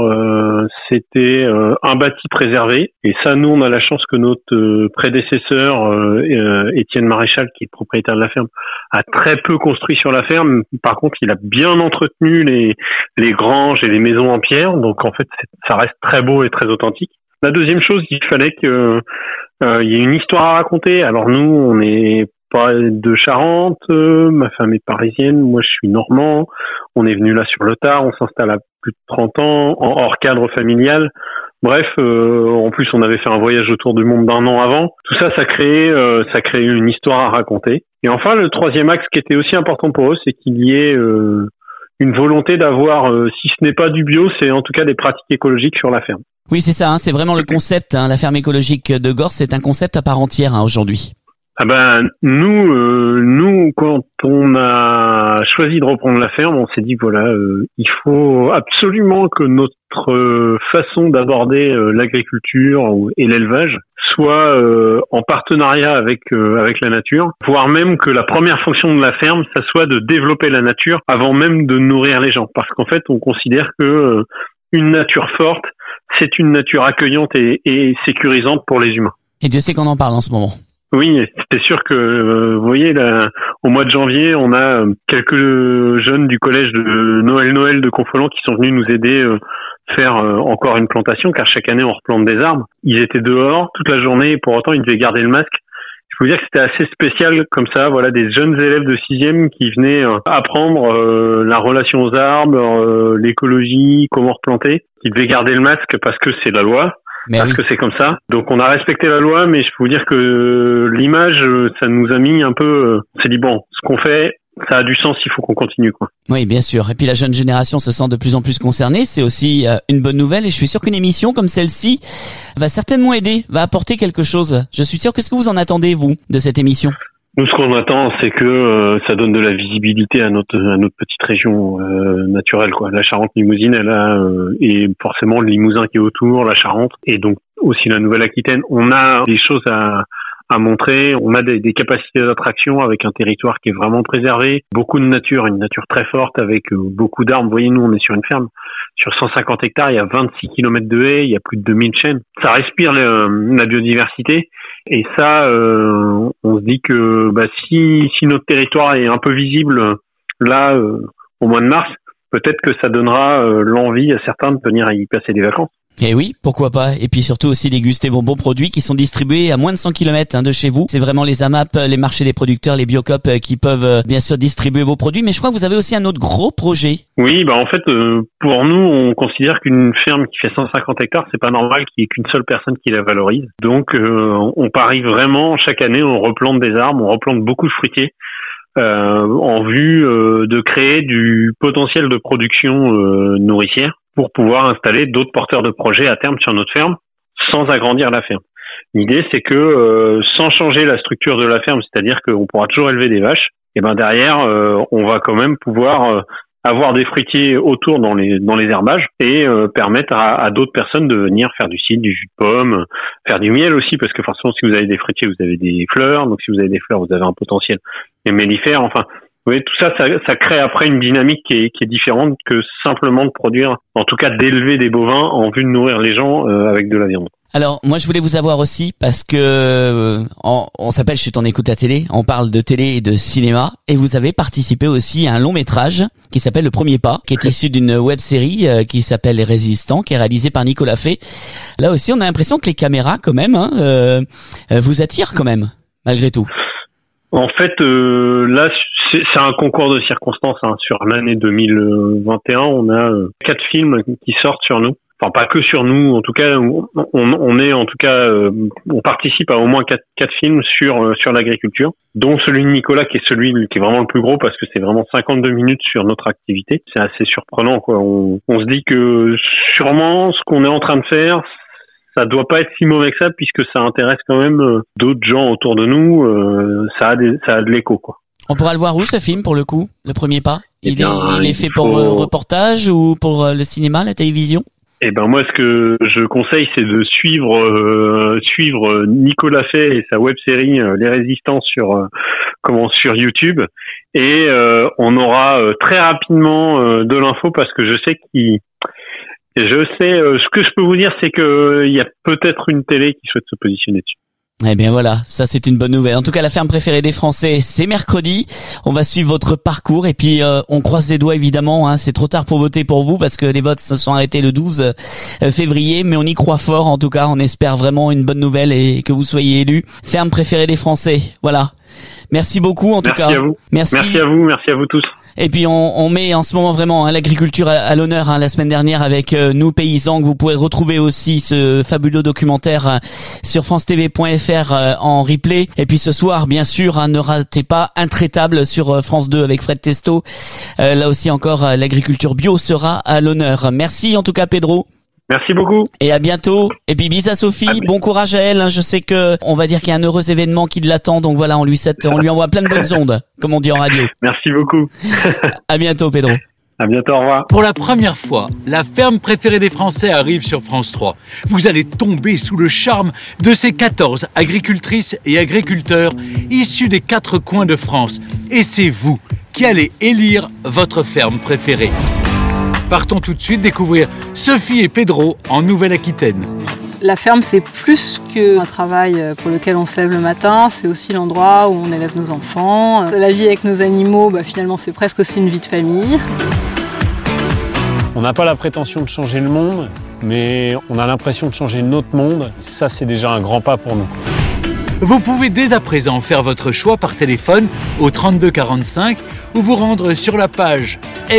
c'était un bâti préservé. Et ça, nous, on a la chance que notre prédécesseur, Étienne Maréchal, qui est propriétaire de la ferme, a très peu construit sur la ferme. Par contre, il a bien entretenu les granges et les maisons en pierre. Donc, en fait, ça reste très beau et très authentique. La deuxième chose, il fallait que il y ait une histoire à raconter. Alors nous, on est de Charente, ma femme est parisienne, moi je suis normand. On est venu là sur le tard, on s'installe à plus de 30 ans, hors cadre familial. Bref, en plus on avait fait un voyage autour du monde d'1 an avant. Tout ça, ça crée une histoire à raconter. Et enfin, le troisième axe qui était aussi important pour eux, c'est qu'il y ait une volonté d'avoir, si ce n'est pas du bio, c'est en tout cas des pratiques écologiques sur la ferme. Oui, c'est ça, c'est vraiment le concept. La ferme écologique de Gorce, c'est un concept à part entière aujourd'hui. Ah ben nous quand on a choisi de reprendre la ferme, on s'est dit voilà, il faut absolument que notre façon d'aborder l'agriculture et l'élevage soit en partenariat avec la nature, voire même que la première fonction de la ferme, ça soit de développer la nature avant même de nourrir les gens, parce qu'en fait on considère que une nature forte, c'est une nature accueillante et sécurisante pour les humains. Et Dieu sait qu'on en parle en ce moment. Oui, c'est sûr que, vous voyez, là, au mois de janvier, on a quelques jeunes du collège de Noël de Confolens qui sont venus nous aider faire encore une plantation, car chaque année, on replante des arbres. Ils étaient dehors toute la journée et pour autant, ils devaient garder le masque. Je peux vous dire que c'était assez spécial comme ça, voilà, des jeunes élèves de 6e qui venaient apprendre la relation aux arbres, l'écologie, comment replanter. Ils devaient garder le masque parce que c'est la loi. Parce que c'est comme ça. Donc on a respecté la loi, mais je peux vous dire que l'image, ça nous a mis un peu... on s'est dit, bon, ce qu'on fait, ça a du sens, il faut qu'on continue, quoi. Oui, bien sûr. Et puis la jeune génération se sent de plus en plus concernée. C'est aussi une bonne nouvelle. Et je suis sûr qu'une émission comme celle-ci va certainement aider, va apporter quelque chose. Je suis sûr. Qu'est-ce que vous en attendez, vous, de cette émission ? Nous, ce qu'on attend, c'est que ça donne de la visibilité à notre petite région naturelle, quoi. La Charente-Limousine, elle a et forcément le Limousin qui est autour, la Charente, et donc aussi la Nouvelle-Aquitaine. On a des choses à montrer. On a des capacités d'attraction avec un territoire qui est vraiment préservé, beaucoup de nature, une nature très forte avec beaucoup d'arbres. Vous voyez, nous, on est sur une ferme. Sur 150 hectares, il y a 26 km de haies, il y a plus de 2000 chênes. Ça respire la biodiversité. Et ça, on se dit que si notre territoire est un peu visible là au mois de mars, peut-être que ça donnera l'envie à certains de venir y passer des vacances. Et oui, pourquoi pas. Et puis surtout aussi déguster vos bons produits qui sont distribués à moins de 100 km de chez vous. C'est vraiment les AMAP, les marchés des producteurs, les Biocop qui peuvent bien sûr distribuer vos produits. Mais je crois que vous avez aussi un autre gros projet. Oui, en fait, pour nous, on considère qu'une ferme qui fait 150 hectares, c'est pas normal qu'il y ait qu'une seule personne qui la valorise. Donc, on parie vraiment, chaque année, on replante des arbres, on replante beaucoup de fruitiers. En vue de créer du potentiel de production nourricière pour pouvoir installer d'autres porteurs de projets à terme sur notre ferme sans agrandir la ferme. L'idée, c'est que sans changer la structure de la ferme, c'est-à-dire qu'on pourra toujours élever des vaches, et derrière, on va quand même pouvoir avoir des fruitiers autour dans les herbages et permettre à d'autres personnes de venir faire du cidre, du jus de pomme, faire du miel aussi, parce que forcément, si vous avez des fruitiers, vous avez des fleurs, donc si vous avez des fleurs, vous avez un potentiel mellifère, enfin... Vous voyez, tout ça, ça crée après une dynamique qui est différente que simplement de produire, en tout cas d'élever des bovins en vue de nourrir les gens avec de la viande. Alors, moi, je voulais vous avoir aussi parce que on s'appelle Chut, on écoute la télé. On parle de télé et de cinéma. Et vous avez participé aussi à un long métrage qui s'appelle Le Premier Pas, qui est issu d'une web série qui s'appelle Les Résistants, qui est réalisée par Nicolas Fay. Là aussi, on a l'impression que les caméras, quand même, vous attirent quand même, malgré tout. En fait, là, c'est un concours de circonstances. Sur l'année 2021, on a 4 films qui sortent sur nous. Enfin, pas que sur nous. En tout cas, on est, en tout cas, on participe à au moins 4 films sur l'agriculture, dont celui de Nicolas, qui est vraiment le plus gros parce que c'est vraiment 52 minutes sur notre activité. C'est assez surprenant, quoi. On se dit que sûrement ce qu'on est en train de faire, ça doit pas être si mauvais que ça, puisque ça intéresse quand même d'autres gens autour de nous. Ça a de l'écho, quoi. On pourra le voir où, ce film, pour le coup, Le Premier Pas? Il est fait pour reportage ou pour le cinéma, la télévision? Moi, ce que je conseille, c'est de suivre Nicolas Fay et sa web-série Les Résistants sur YouTube. Et on aura très rapidement de l'info, parce que je sais ce que je peux vous dire, c'est que il y a peut-être une télé qui souhaite se positionner dessus. Eh bien voilà, ça c'est une bonne nouvelle. En tout cas, la ferme préférée des Français, c'est mercredi. On va suivre votre parcours et puis on croise les doigts évidemment. C'est trop tard pour voter pour vous parce que les votes se sont arrêtés le 12 février, mais on y croit fort. En tout cas, on espère vraiment une bonne nouvelle et que vous soyez élu. Ferme préférée des Français, voilà. Merci beaucoup en tout cas. Merci à vous. Merci à vous tous. Et puis on met en ce moment vraiment l'agriculture à l'honneur la semaine dernière avec Nous Paysans, que vous pourrez retrouver aussi ce fabuleux documentaire sur francetv.fr en replay. Et puis ce soir, bien sûr, ne ratez pas Intraitable sur France 2 avec Fred Testo. Là aussi encore, l'agriculture bio sera à l'honneur. Merci en tout cas Pedro. Merci beaucoup. Et à bientôt. Et puis bis à Sophie, bon courage à elle. Je sais que on va dire qu'il y a un heureux événement qui l'attend, donc voilà, on lui envoie plein de bonnes ondes, comme on dit en radio. Merci beaucoup. À bientôt Pedro. À bientôt, au revoir. Pour la première fois, la ferme préférée des Français arrive sur France 3. Vous allez tomber sous le charme de ces 14 agricultrices et agriculteurs issus des 4 coins de France. Et c'est vous qui allez élire votre ferme préférée. Partons tout de suite découvrir Sophie et Pedro en Nouvelle-Aquitaine. La ferme, c'est plus qu'un travail pour lequel on se lève le matin, c'est aussi l'endroit où on élève nos enfants. La vie avec nos animaux, finalement, c'est presque aussi une vie de famille. On n'a pas la prétention de changer le monde, mais on a l'impression de changer notre monde. Ça, c'est déjà un grand pas pour nous. Vous pouvez dès à présent faire votre choix par téléphone au 32 45 ou vous rendre sur la page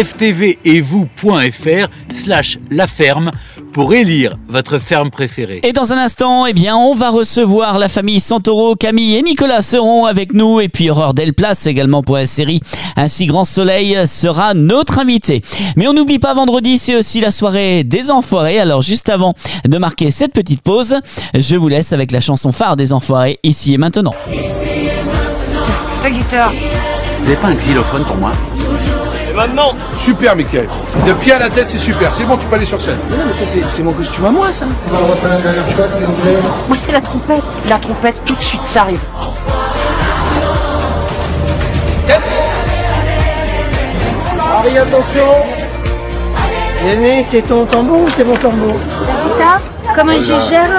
ftvetvous.fr/laferme pour élire votre ferme préférée. Et dans un instant, on va recevoir la famille Santoro. Camille et Nicolas seront avec nous. Et puis Aurore Delplace également pour la série Ainsi Grand Soleil sera notre invité. Mais on n'oublie pas, vendredi, c'est aussi la soirée des Enfoirés. Alors juste avant de marquer cette petite pause, je vous laisse avec la chanson phare des Enfoirés, Ici et Maintenant. Ta guitare. Vous n'avez pas un xylophone pour moi? Et maintenant? Super, Mickaël. De pied à la tête, c'est super. C'est bon, tu peux aller sur scène. Non, mais ça, c'est mon costume à moi, ça. Moi, c'est la trompette. La trompette, tout de suite, ça arrive. Harry, attention. Yanné, c'est ton tambour ou c'est mon tambour? T'as vu ça? Comment je gère?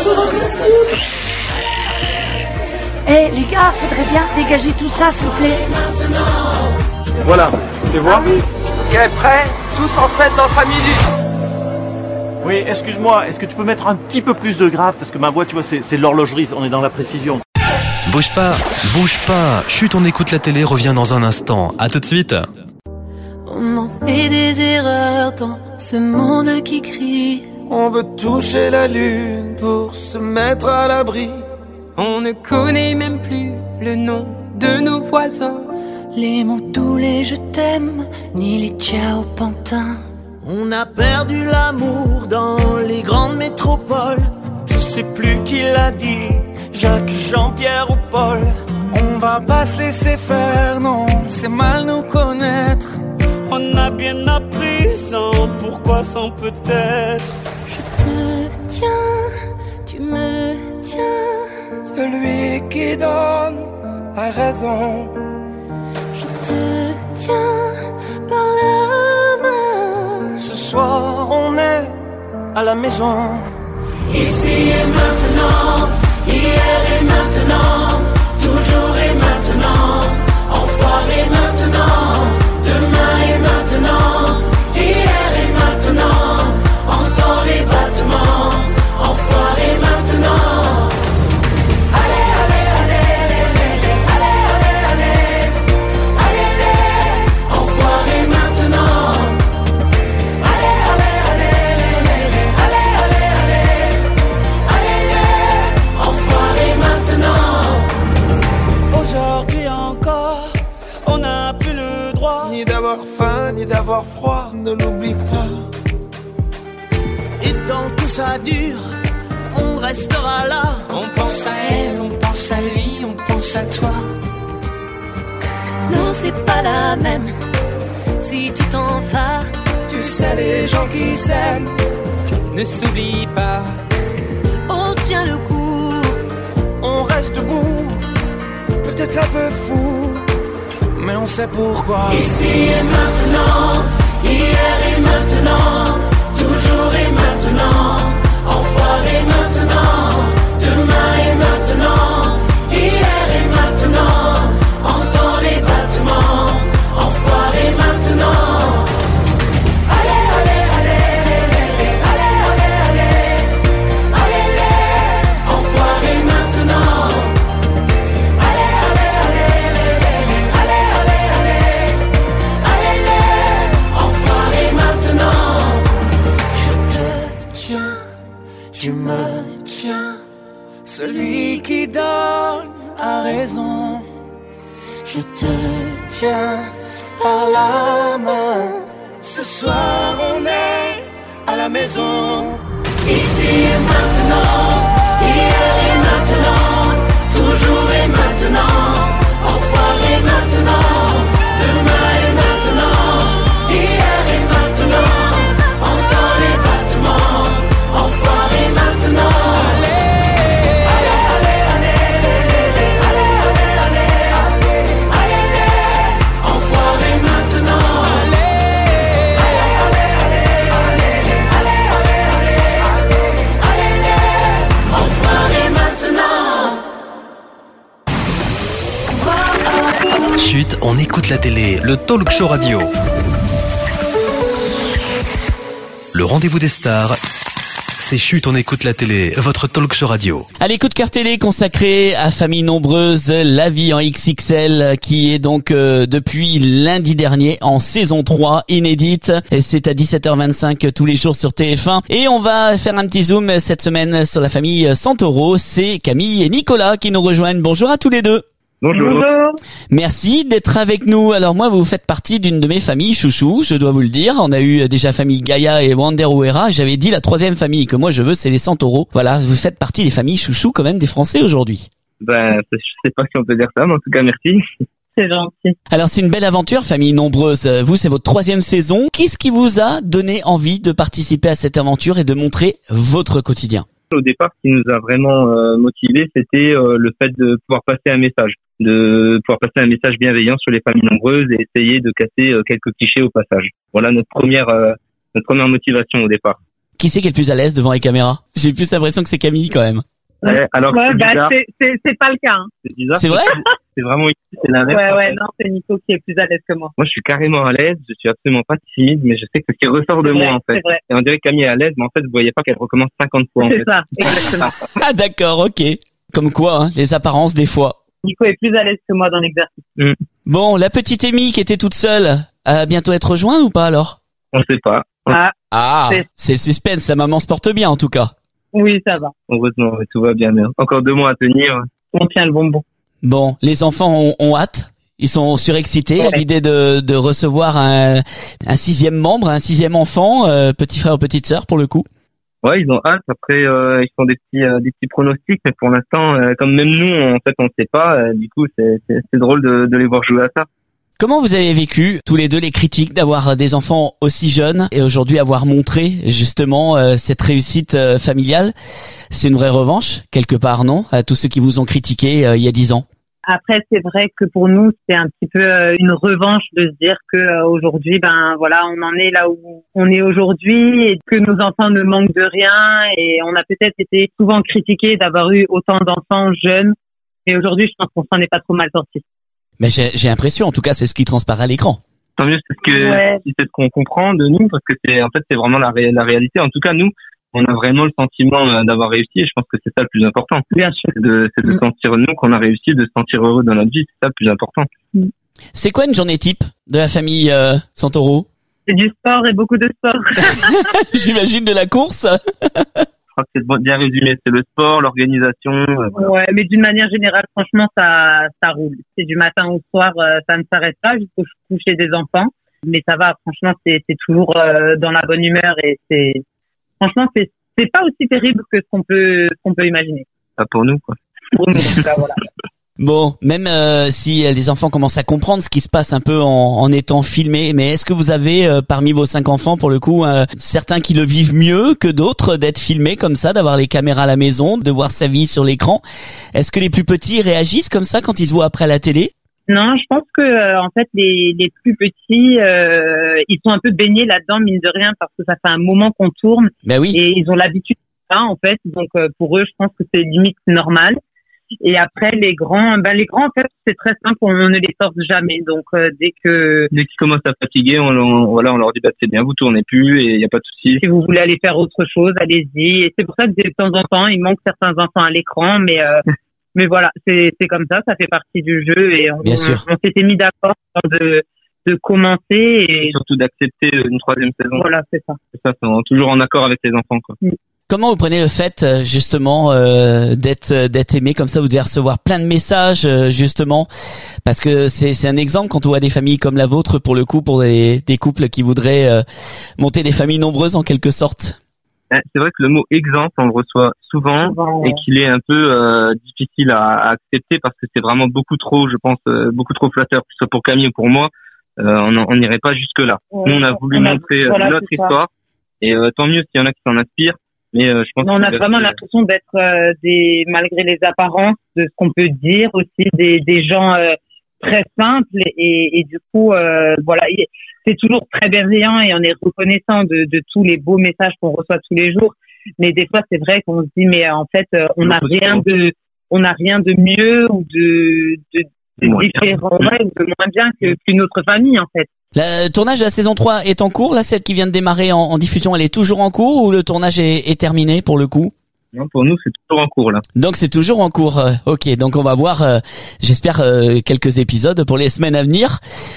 Les gars, faudrait bien dégager tout ça, s'il vous plaît. Voilà, tu vois? Oui. Ok, prêt? Tous en scène dans 5 minutes. Oui, excuse-moi, est-ce que tu peux mettre un petit peu plus de grave? Parce que ma voix, tu vois, c'est l'horlogerie, on est dans la précision. Bouge pas. Chut, on écoute la télé, revient dans un instant. À tout de suite. On en fait des erreurs dans ce monde qui crie. On veut toucher la lune pour se mettre à l'abri. On ne connaît même plus le nom de nos voisins. Les mots doux, les je t'aime, ni les ciao pantins. On a perdu l'amour dans les grandes métropoles. Je sais plus qui l'a dit, Jacques, Jean-Pierre ou Paul. On va pas se laisser faire, non, c'est mal nous connaître. On a bien appris sans pourquoi, sans peut-être. Je te tiens, tu me tiens. Celui qui donne a raison. Je te tiens par la main. Ce soir on est à la maison. Ici et maintenant, hier et maintenant, toujours et maintenant, enfoiré maintenant, demain et maintenant, hier et maintenant, entends les battements, enfoiré maintenant. Ni d'avoir faim, ni d'avoir froid, ne l'oublie pas. Et tant que ça dure, on restera là. On pense à elle, on pense à lui, on pense à toi. Non, c'est pas la même, si tu t'en vas. Tu sais, les gens qui s'aiment ne s'oublie pas. On tient le coup, on reste debout, peut-être un peu fou, mais on sait pourquoi. Ici et maintenant, hier et maintenant, toujours et maintenant, enfoiré maintenant, demain et maintenant, hier et maintenant, entends les battements, enfoiré maintenant. Allez, allez, allez, allez, allez, allez, allez, allez, allez, enfoiré maintenant. Allez, allez, allez. raison. Je te tiens par la main. Ce soir on est à la maison. Ici et maintenant, hier et maintenant, toujours et maintenant, enfoiré maintenant, demain et maintenant, hier et maintenant, entends les battements, enfoiré maintenant. Chut, on écoute la télé, le talk show radio. Le rendez-vous des stars, c'est Chut, on écoute la télé, votre talk show radio. Allez, coup de cœur télé consacré à Famille Nombreuse, La Vie en XXL, qui est donc depuis lundi dernier en saison 3, inédite. Et c'est à 17h25 tous les jours sur TF1. Et on va faire un petit zoom cette semaine sur la famille Santoro. C'est Camille et Nicolas qui nous rejoignent. Bonjour à tous les deux. Bonjour. Merci d'être avec nous. Alors moi, vous faites partie d'une de mes familles chouchou, je dois vous le dire. On a eu déjà famille Gaïa et Wander Uera. J'avais dit la troisième famille que moi je veux, c'est les Santoro. Voilà, vous faites partie des familles chouchou quand même des Français aujourd'hui. Ben, je sais pas si on peut dire ça, mais en tout cas, merci. C'est gentil. Alors c'est une belle aventure, Famille Nombreuse. Vous, c'est votre troisième saison. Qu'est-ce qui vous a donné envie de participer à cette aventure et de montrer votre quotidien ? Au départ, ce qui nous a vraiment motivés, c'était le fait de pouvoir passer un message, bienveillant sur les familles nombreuses et essayer de casser quelques clichés au passage. Voilà notre première motivation au départ. Qui c'est qui est le plus à l'aise devant les caméras ? J'ai plus l'impression que c'est Camille quand même. Alors c'est pas le cas. Hein. C'est bizarre. C'est vrai ? C'est vraiment c'est l'inverse. Ouais, non, c'est Nico qui est plus à l'aise que moi. Moi, je suis carrément à l'aise. Je suis absolument pas timide, mais je sais que c'est ce qui ressort de moi en fait. Et on dirait que Camille est à l'aise, mais en fait, vous voyez pas qu'elle recommence 50 fois. C'est ça, exactement. Ah d'accord, ok. Comme quoi, hein, les apparences des fois. Nico est plus à l'aise que moi dans l'exercice. Bon, la petite Amy qui était toute seule, va bientôt être rejointe ou pas alors ? On sait pas. C'est le suspense. La maman se porte bien en tout cas. Oui, ça va. Heureusement, tout va bien. Encore 2 mois à tenir. On tient le bonbon. Bon, les enfants ont hâte. Ils sont surexcités à l'idée de recevoir un 6e membre, un 6e enfant, petit frère ou petite sœur pour le coup. Ouais, ils ont hâte. Après, ils font des petits pronostics, mais pour l'instant, comme même nous, en fait, on ne sait pas. Du coup, c'est drôle de les voir jouer à ça. Comment vous avez vécu tous les deux les critiques d'avoir des enfants aussi jeunes et aujourd'hui avoir montré justement cette réussite familiale ? C'est une vraie revanche quelque part, non ? À tous ceux qui vous ont critiqué il y a 10 ans. Après, c'est vrai que pour nous, c'est un petit peu une revanche de se dire que aujourd'hui, ben voilà, on en est là où on est aujourd'hui et que nos enfants ne manquent de rien. Et on a peut-être été souvent critiqués d'avoir eu autant d'enfants jeunes. Et aujourd'hui, je pense qu'on s'en est pas trop mal sortis. Mais j'ai l'impression, en tout cas, c'est ce qui transparaît à l'écran. Tant mieux, c'est ce qu'on comprend de nous, parce que c'est vraiment la réalité. En tout cas, nous, on a vraiment le sentiment d'avoir réussi, et je pense que c'est ça le plus important. Bien sûr. C'est de sentir nous qu'on a réussi, de se sentir heureux dans notre vie, c'est ça le plus important. C'est quoi une journée type de la famille Santoro ? C'est du sport et beaucoup de sport. J'imagine de la course. Je crois que c'est bien résumé, c'est le sport, l'organisation. Voilà. Ouais, mais d'une manière générale, franchement, ça roule. C'est du matin au soir, ça ne s'arrête pas jusqu'au coucher des enfants. Mais ça va, franchement, c'est toujours dans la bonne humeur et franchement, c'est pas aussi terrible que ce qu'on peut imaginer. Pas pour nous, quoi. Pour nous, en tout cas, voilà. Bon, même si les enfants commencent à comprendre ce qui se passe un peu en étant filmés, mais est-ce que vous avez parmi vos 5 enfants, pour le coup, certains qui le vivent mieux que d'autres d'être filmés comme ça, d'avoir les caméras à la maison, de voir sa vie sur l'écran ? Est-ce que les plus petits réagissent comme ça quand ils se voient après à la télé ? Non, je pense que en fait les plus petits ils sont un peu baignés là-dedans mine de rien parce que ça fait un moment qu'on tourne. Ben oui. Et ils ont l'habitude de ça en fait, donc pour eux je pense que c'est limite normal. Et après les grands en fait c'est très simple, on ne les force jamais. Donc dès qu'ils commencent à fatiguer, on leur dit bah c'est bien, vous tournez plus et il y a pas de souci. Si vous voulez aller faire autre chose, allez-y. Et c'est pour ça que de temps en temps il manque certains enfants à l'écran, mais voilà, c'est comme ça fait partie du jeu et on s'était mis d'accord de commencer et surtout d'accepter une 3e saison. Voilà, c'est ça. C'est ça, c'est toujours en accord avec les enfants, quoi. Comment vous prenez le fait justement d'être aimé comme ça? Vous devez recevoir plein de messages justement, parce que c'est un exemple quand on voit des familles comme la vôtre, pour le coup, pour des couples qui voudraient monter des familles nombreuses en quelque sorte. C'est vrai que le mot exemple, on le reçoit souvent et qu'il est un peu difficile à accepter parce que c'est vraiment beaucoup trop, je pense, beaucoup trop flatteur, que ce soit pour Camille ou pour moi. On n'irait pas jusque là. Nous, on a voulu montrer notre histoire et tant mieux s'il y en a qui s'en inspirent. Mais je pense on a vraiment l'impression d'être malgré les apparences de ce qu'on peut dire aussi, des gens très simples et du coup voilà, c'est toujours très bienveillant et on est reconnaissant de tous les beaux messages qu'on reçoit tous les jours. Mais des fois, c'est vrai qu'on se dit, mais en fait, on n'a rien de mieux ou de différent, ou de moins bien qu'une autre famille, en fait. Le tournage de la saison 3 est en cours, là, celle qui vient de démarrer en diffusion, elle est toujours en cours ou le tournage est terminé pour le coup? Non, pour nous, c'est toujours en cours, là. Donc, c'est toujours en cours. Ok, donc on va voir, j'espère, quelques épisodes pour les semaines à venir.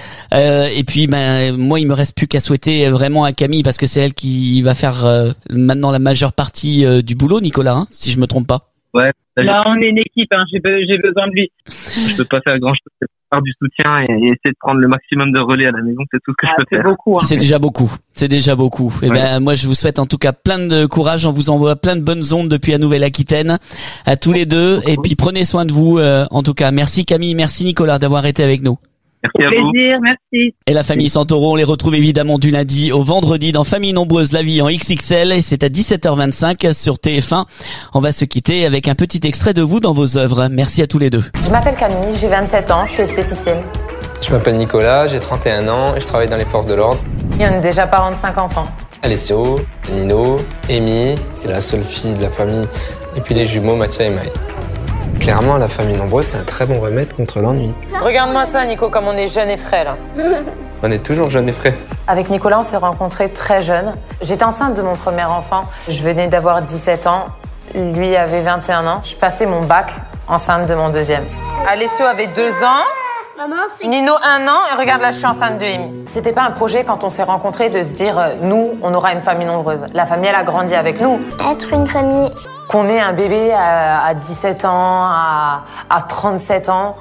Et puis, moi, il me reste plus qu'à souhaiter vraiment à Camille, parce que c'est elle qui va faire maintenant la majeure partie du boulot, Nicolas, hein, si je me trompe pas. Ouais. Là, on est une équipe, hein, j'ai besoin de lui. Je peux pas faire grand chose, c'est faire du soutien et essayer de prendre le maximum de relais à la maison, c'est tout ce que je peux faire. Beaucoup, hein. C'est déjà beaucoup. C'est déjà beaucoup. Et moi, je vous souhaite en tout cas plein de courage. On vous envoie plein de bonnes ondes depuis la Nouvelle-Aquitaine à tous les deux. Et puis, prenez soin de vous, en tout cas. Merci Camille, merci Nicolas d'avoir été avec nous. Merci à vous. Plaisir, merci. Et la famille Santoro, on les retrouve évidemment du lundi au vendredi dans Famille Nombreuse, la vie en XXL, et c'est à 17h25 sur TF1. On va se quitter avec un petit extrait de vous dans vos œuvres. Merci à tous les deux. Je m'appelle Camille, j'ai 27 ans, je suis esthéticienne. Je m'appelle Nicolas, j'ai 31 ans et je travaille dans les forces de l'ordre. Et on est déjà parents de 5 enfants. Alessio, Nino, Amy, c'est la seule fille de la famille, et puis les jumeaux Mathia et Maë. Clairement, la famille nombreuse, c'est un très bon remède contre l'ennui. Regarde-moi ça, Nico, comme on est jeunes et frais, là. On est toujours jeunes et frais. Avec Nicolas, on s'est rencontrés très jeunes. J'étais enceinte de mon premier enfant. Je venais d'avoir 17 ans. Lui avait 21 ans. Je passais mon bac enceinte de mon deuxième. Alessio avait 2 ans. Maman, c'est... Nino 1 an. Et regarde, là, je suis enceinte de Amy. C'était pas un projet, quand on s'est rencontrés, de se dire, nous, on aura une famille nombreuse. La famille, elle a grandi avec nous. Être une famille... Qu'on ait un bébé à 17 ans, à 37 ans,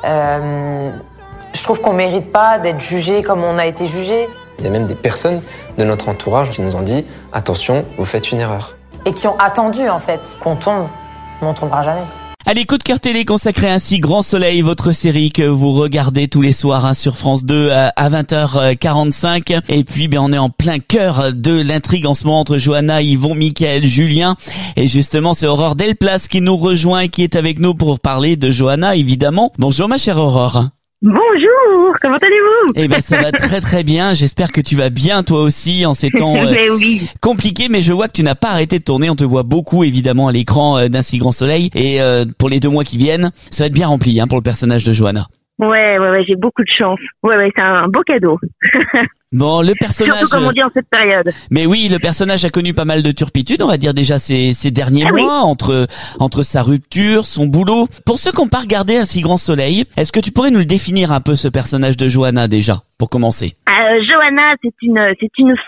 je trouve qu'on mérite pas d'être jugé comme on a été jugé. Il y a même des personnes de notre entourage qui nous ont dit « Attention, vous faites une erreur ». Et qui ont attendu, en fait, qu'on tombe. Mais on tombera jamais. Allez, coup de cœur télé consacré ainsi Grand Soleil, votre série que vous regardez tous les soirs sur France 2 à 20h45. Et puis, on est en plein cœur de l'intrigue en ce moment entre Johanna, Yvon, Mickaël, Julien. Et justement, c'est Aurore Delplace qui nous rejoint et qui est avec nous pour parler de Johanna, évidemment. Bonjour ma chère Aurore. Bonjour, comment allez-vous? Eh ben ça va très très bien, j'espère que tu vas bien toi aussi en ces temps oui. compliqués, mais je vois que tu n'as pas arrêté de tourner, on te voit beaucoup évidemment à l'écran d'Un si grand soleil, et pour les 2 mois qui viennent, ça va être bien rempli pour le personnage de Johanna. Ouais, j'ai beaucoup de chance. Ouais, c'est un beau cadeau. Bon, le personnage... Surtout comme on dit en cette période. Mais oui, le personnage a connu pas mal de turpitudes, on va dire déjà ces derniers mois, entre sa rupture, son boulot. Pour ceux qui n'ont pas regardé Un si grand soleil, est-ce que tu pourrais nous le définir un peu, ce personnage de Johanna, déjà, pour commencer? Johanna, c'est une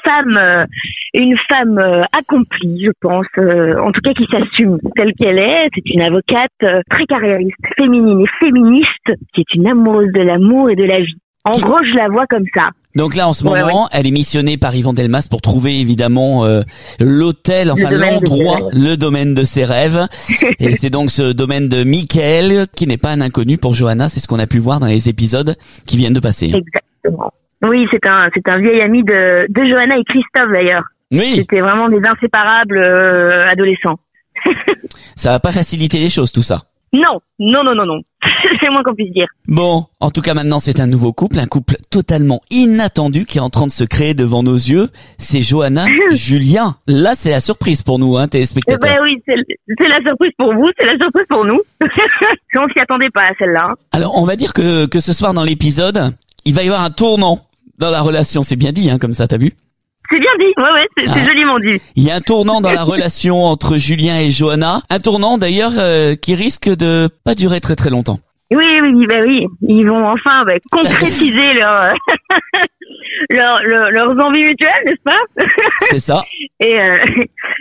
femme accomplie, je pense, en tout cas qui s'assume telle qu'elle est. C'est une avocate très carriériste, féminine et féministe, qui est une amoureuse de l'amour et de la vie. En gros, je la vois comme ça. Donc là, en ce moment, elle est missionnée par Yvon Delmas pour trouver évidemment l'hôtel, enfin l'endroit, le domaine de ses rêves. Et c'est donc ce domaine de Mickaël qui n'est pas un inconnu pour Johanna. C'est ce qu'on a pu voir dans les épisodes qui viennent de passer. Exactement. Oui, c'est un vieil ami de Johanna et Christophe d'ailleurs. Oui. C'était vraiment des inséparables adolescents. Ça va pas faciliter les choses, tout ça. Non. C'est le moins qu'on puisse dire. Bon, en tout cas maintenant c'est un nouveau couple, un couple totalement inattendu qui est en train de se créer devant nos yeux. C'est Johanna, Julien. Là c'est la surprise pour nous, téléspectateurs. Ben oui, c'est la surprise pour vous, c'est la surprise pour nous. On s'y attendait pas à celle-là. Alors on va dire que ce soir dans l'épisode, il va y avoir un tournant dans la relation. C'est bien dit, comme ça, t'as vu? C'est bien dit, c'est joliment dit. Il y a un tournant dans la relation entre Julien et Johanna. Un tournant d'ailleurs qui risque de pas durer très très longtemps. Oui. Ils vont enfin concrétiser leurs envies mutuelles, n'est-ce pas? C'est ça. Et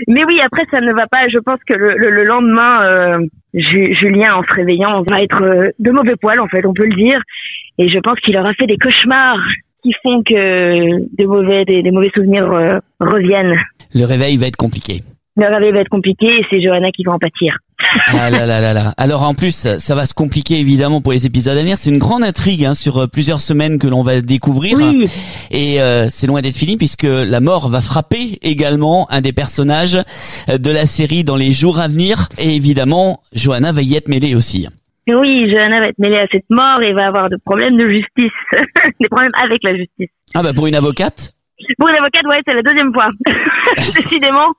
Mais oui, après ça ne va pas. Je pense que le lendemain, Julien, en se réveillant, va être de mauvais poil, en fait, on peut le dire. Et je pense qu'il aura fait des cauchemars qui font que des mauvais souvenirs reviennent. Le réveil va être compliqué. Le réveil va être compliqué et c'est Johanna qui va en pâtir. Ah là là là là. Alors en plus, ça va se compliquer évidemment pour les épisodes à venir. C'est une grande intrigue sur plusieurs semaines que l'on va découvrir. Oui. Et c'est loin d'être fini puisque la mort va frapper également un des personnages de la série dans les jours à venir. Et évidemment, Johanna va y être mêlée aussi. Oui, Johanna va être mêlée à cette mort et va avoir des problèmes de justice. Des problèmes avec la justice. Ah bah pour une avocate ? Pour une avocate, ouais, c'est la deuxième fois. Décidément.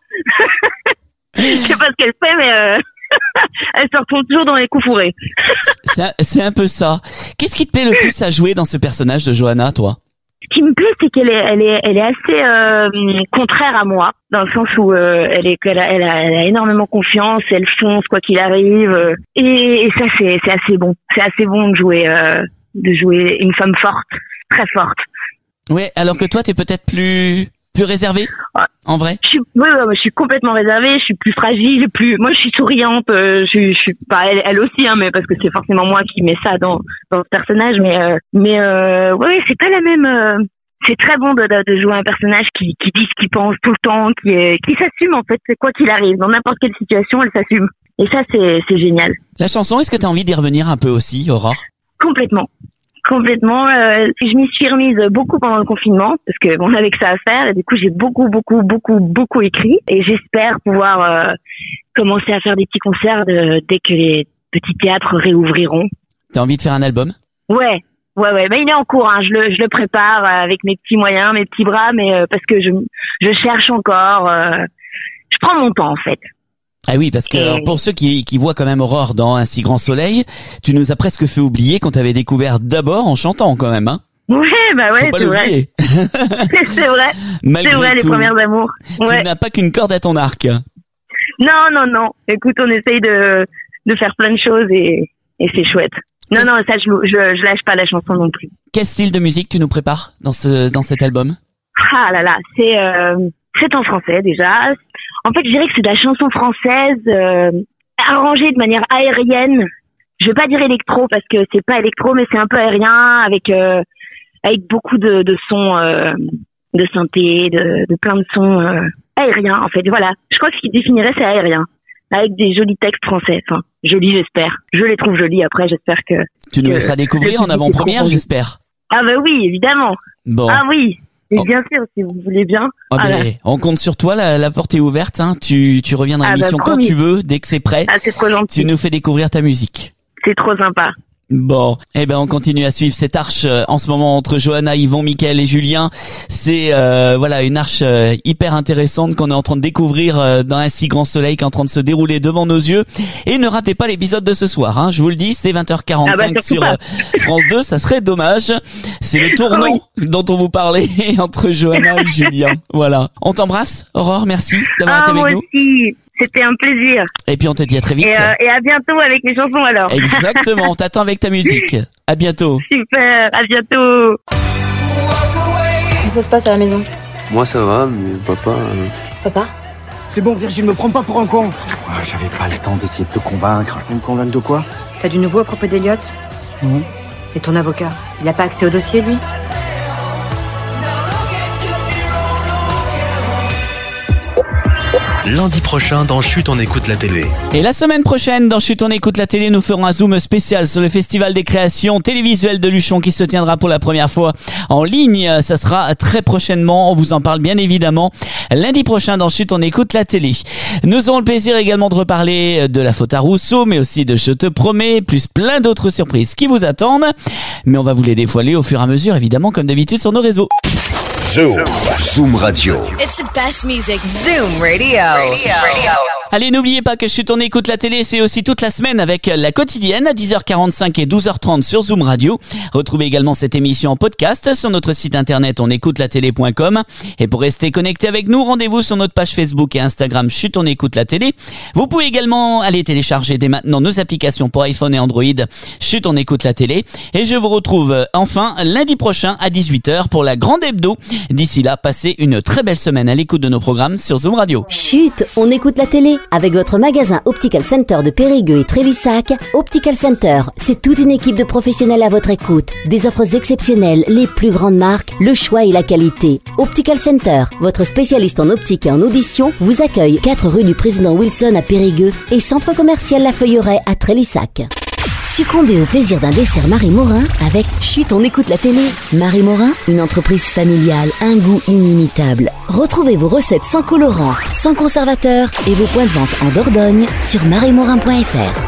Je sais pas ce qu'elle fait, mais elle se retrouve toujours dans les coups fourrés. C'est un peu ça. Qu'est-ce qui te plaît le plus à jouer dans ce personnage de Johanna, toi ? Ce qui me plaît, c'est qu'elle est assez contraire à moi, dans le sens où elle a énormément confiance, elle fonce quoi qu'il arrive, et ça c'est assez bon. C'est assez bon de jouer une femme forte, très forte. Ouais, alors que toi, t'es peut-être plus réservée, en vrai. Je suis complètement réservée, je suis plus fragile, moi je suis souriante, je suis pas elle aussi, hein, mais parce que c'est forcément moi qui mets ça dans ce personnage, mais ouais, c'est pas la même. C'est très bon de jouer un personnage qui dit ce qu'il pense tout le temps, qui s'assume en fait, quoi qu'il arrive, dans n'importe quelle situation, elle s'assume. Et ça, c'est génial. La chanson, est-ce que t'as envie d'y revenir un peu aussi, Aurore ? Complètement. Je m'y suis remise beaucoup pendant le confinement parce que on avait que ça à faire et du coup j'ai beaucoup écrit et j'espère pouvoir commencer à faire des petits concerts dès que les petits théâtres réouvriront. T'as envie de faire un album ? Ouais. Mais il est en cours, hein. Je le prépare avec mes petits moyens, mes petits bras, mais parce que je cherche encore. Je prends mon temps en fait. Ah oui, parce que alors, pour ceux qui voient quand même Aurore dans Un si grand soleil, tu nous as presque fait oublier qu'on t'avait découvert d'abord en chantant quand même, hein. Ouais, bah ouais, c'est vrai. C'est vrai. Malgré c'est vrai, tout, les premières amours. Ouais. Tu n'as pas qu'une corde à ton arc. Non. Écoute, on essaye de faire plein de choses et c'est chouette. Non, ça, je lâche pas la chanson non plus. Quel style de musique tu nous prépares dans cet album ? Ah là là, c'est en français déjà. En fait, je dirais que c'est de la chanson française arrangée de manière aérienne. Je vais pas dire électro parce que c'est pas électro, mais c'est un peu aérien avec beaucoup de sons de synthé, de plein de sons aériens. En fait, voilà. Je crois que ce qui définirait c'est aérien, avec des jolis textes français. Enfin, jolis, j'espère. Je les trouve jolis. Après, j'espère que tu nous les feras découvrir en avant-première, j'espère. Ah bah oui, évidemment. Bon. Ah oui. Et bien sûr, si vous voulez bien. Voilà. On compte sur toi, la porte est ouverte, hein. Tu reviens dans l'émission quand tu veux, dès que c'est prêt. Ah, c'est trop gentil. Tu nous fais découvrir ta musique. C'est trop sympa. Bon, on continue à suivre cette arche en ce moment entre Johanna, Yvon, Mickaël et Julien. C'est une arche hyper intéressante qu'on est en train de découvrir dans Un si grand soleil qui est en train de se dérouler devant nos yeux. Et ne ratez pas l'épisode de ce soir, hein. Je vous le dis, c'est 20h45 sur France 2, ça serait dommage. C'est le tournant dont on vous parlait entre Johanna et Julien. Voilà. On t'embrasse, Aurore, merci d'avoir été avec nous. Moi aussi. C'était un plaisir. Et puis on te dit à très vite. Et à bientôt avec les chansons alors. Exactement, on t'attend avec ta musique. À bientôt. Super, à bientôt. Comment ça se passe à la maison ? Moi ça va, mais papa... Papa ? C'est bon, Virgile, me prends pas pour un con. J'avais pas le temps d'essayer de te convaincre. Me convaincre de quoi ? T'as du nouveau à propos d'Eliott ? Et ton avocat, il a pas accès au dossier, lui ? Lundi prochain dans Chut on écoute la télé. Et la semaine prochaine dans Chut on écoute la télé, nous ferons un zoom spécial sur le festival des créations télévisuelles de Luchon qui se tiendra pour la première fois en ligne. Ça sera très prochainement, on vous en parle bien évidemment lundi prochain dans Chut on écoute la télé. Nous aurons le plaisir également de reparler de La faute à Rousseau, mais aussi de Je te promets, plus plein d'autres surprises qui vous attendent. Mais on va vous les dévoiler au fur et à mesure évidemment comme d'habitude sur nos réseaux. Zoom Radio. It's the best music. Zoom Radio. Allez, n'oubliez pas que Chut, on écoute la télé, c'est aussi toute la semaine avec la quotidienne à 10h45 et 12h30 sur Zoom Radio. Retrouvez également cette émission en podcast sur notre site internet onécoutelatélé.com. Et pour rester connecté avec nous, rendez-vous sur notre page Facebook et Instagram Chut, on écoute la télé. Vous pouvez également aller télécharger dès maintenant nos applications pour iPhone et Android. Chut, on écoute la télé. Et je vous retrouve enfin lundi prochain à 18h pour la grande hebdo. D'ici là, passez une très belle semaine à l'écoute de nos programmes sur Zoom Radio. Chut, on écoute la télé avec votre magasin Optical Center de Périgueux et Trélissac. Optical Center, c'est toute une équipe de professionnels à votre écoute. Des offres exceptionnelles, les plus grandes marques, le choix et la qualité. Optical Center, votre spécialiste en optique et en audition, vous accueille 4 rue du Président Wilson à Périgueux et centre commercial La Feuilleraie à Trélissac. Succombez au plaisir d'un dessert Marie Morin avec Chut, on écoute la télé. Marie Morin, une entreprise familiale, un goût inimitable. Retrouvez vos recettes sans colorant, sans conservateur et vos points de vente en Dordogne sur mariemorin.fr.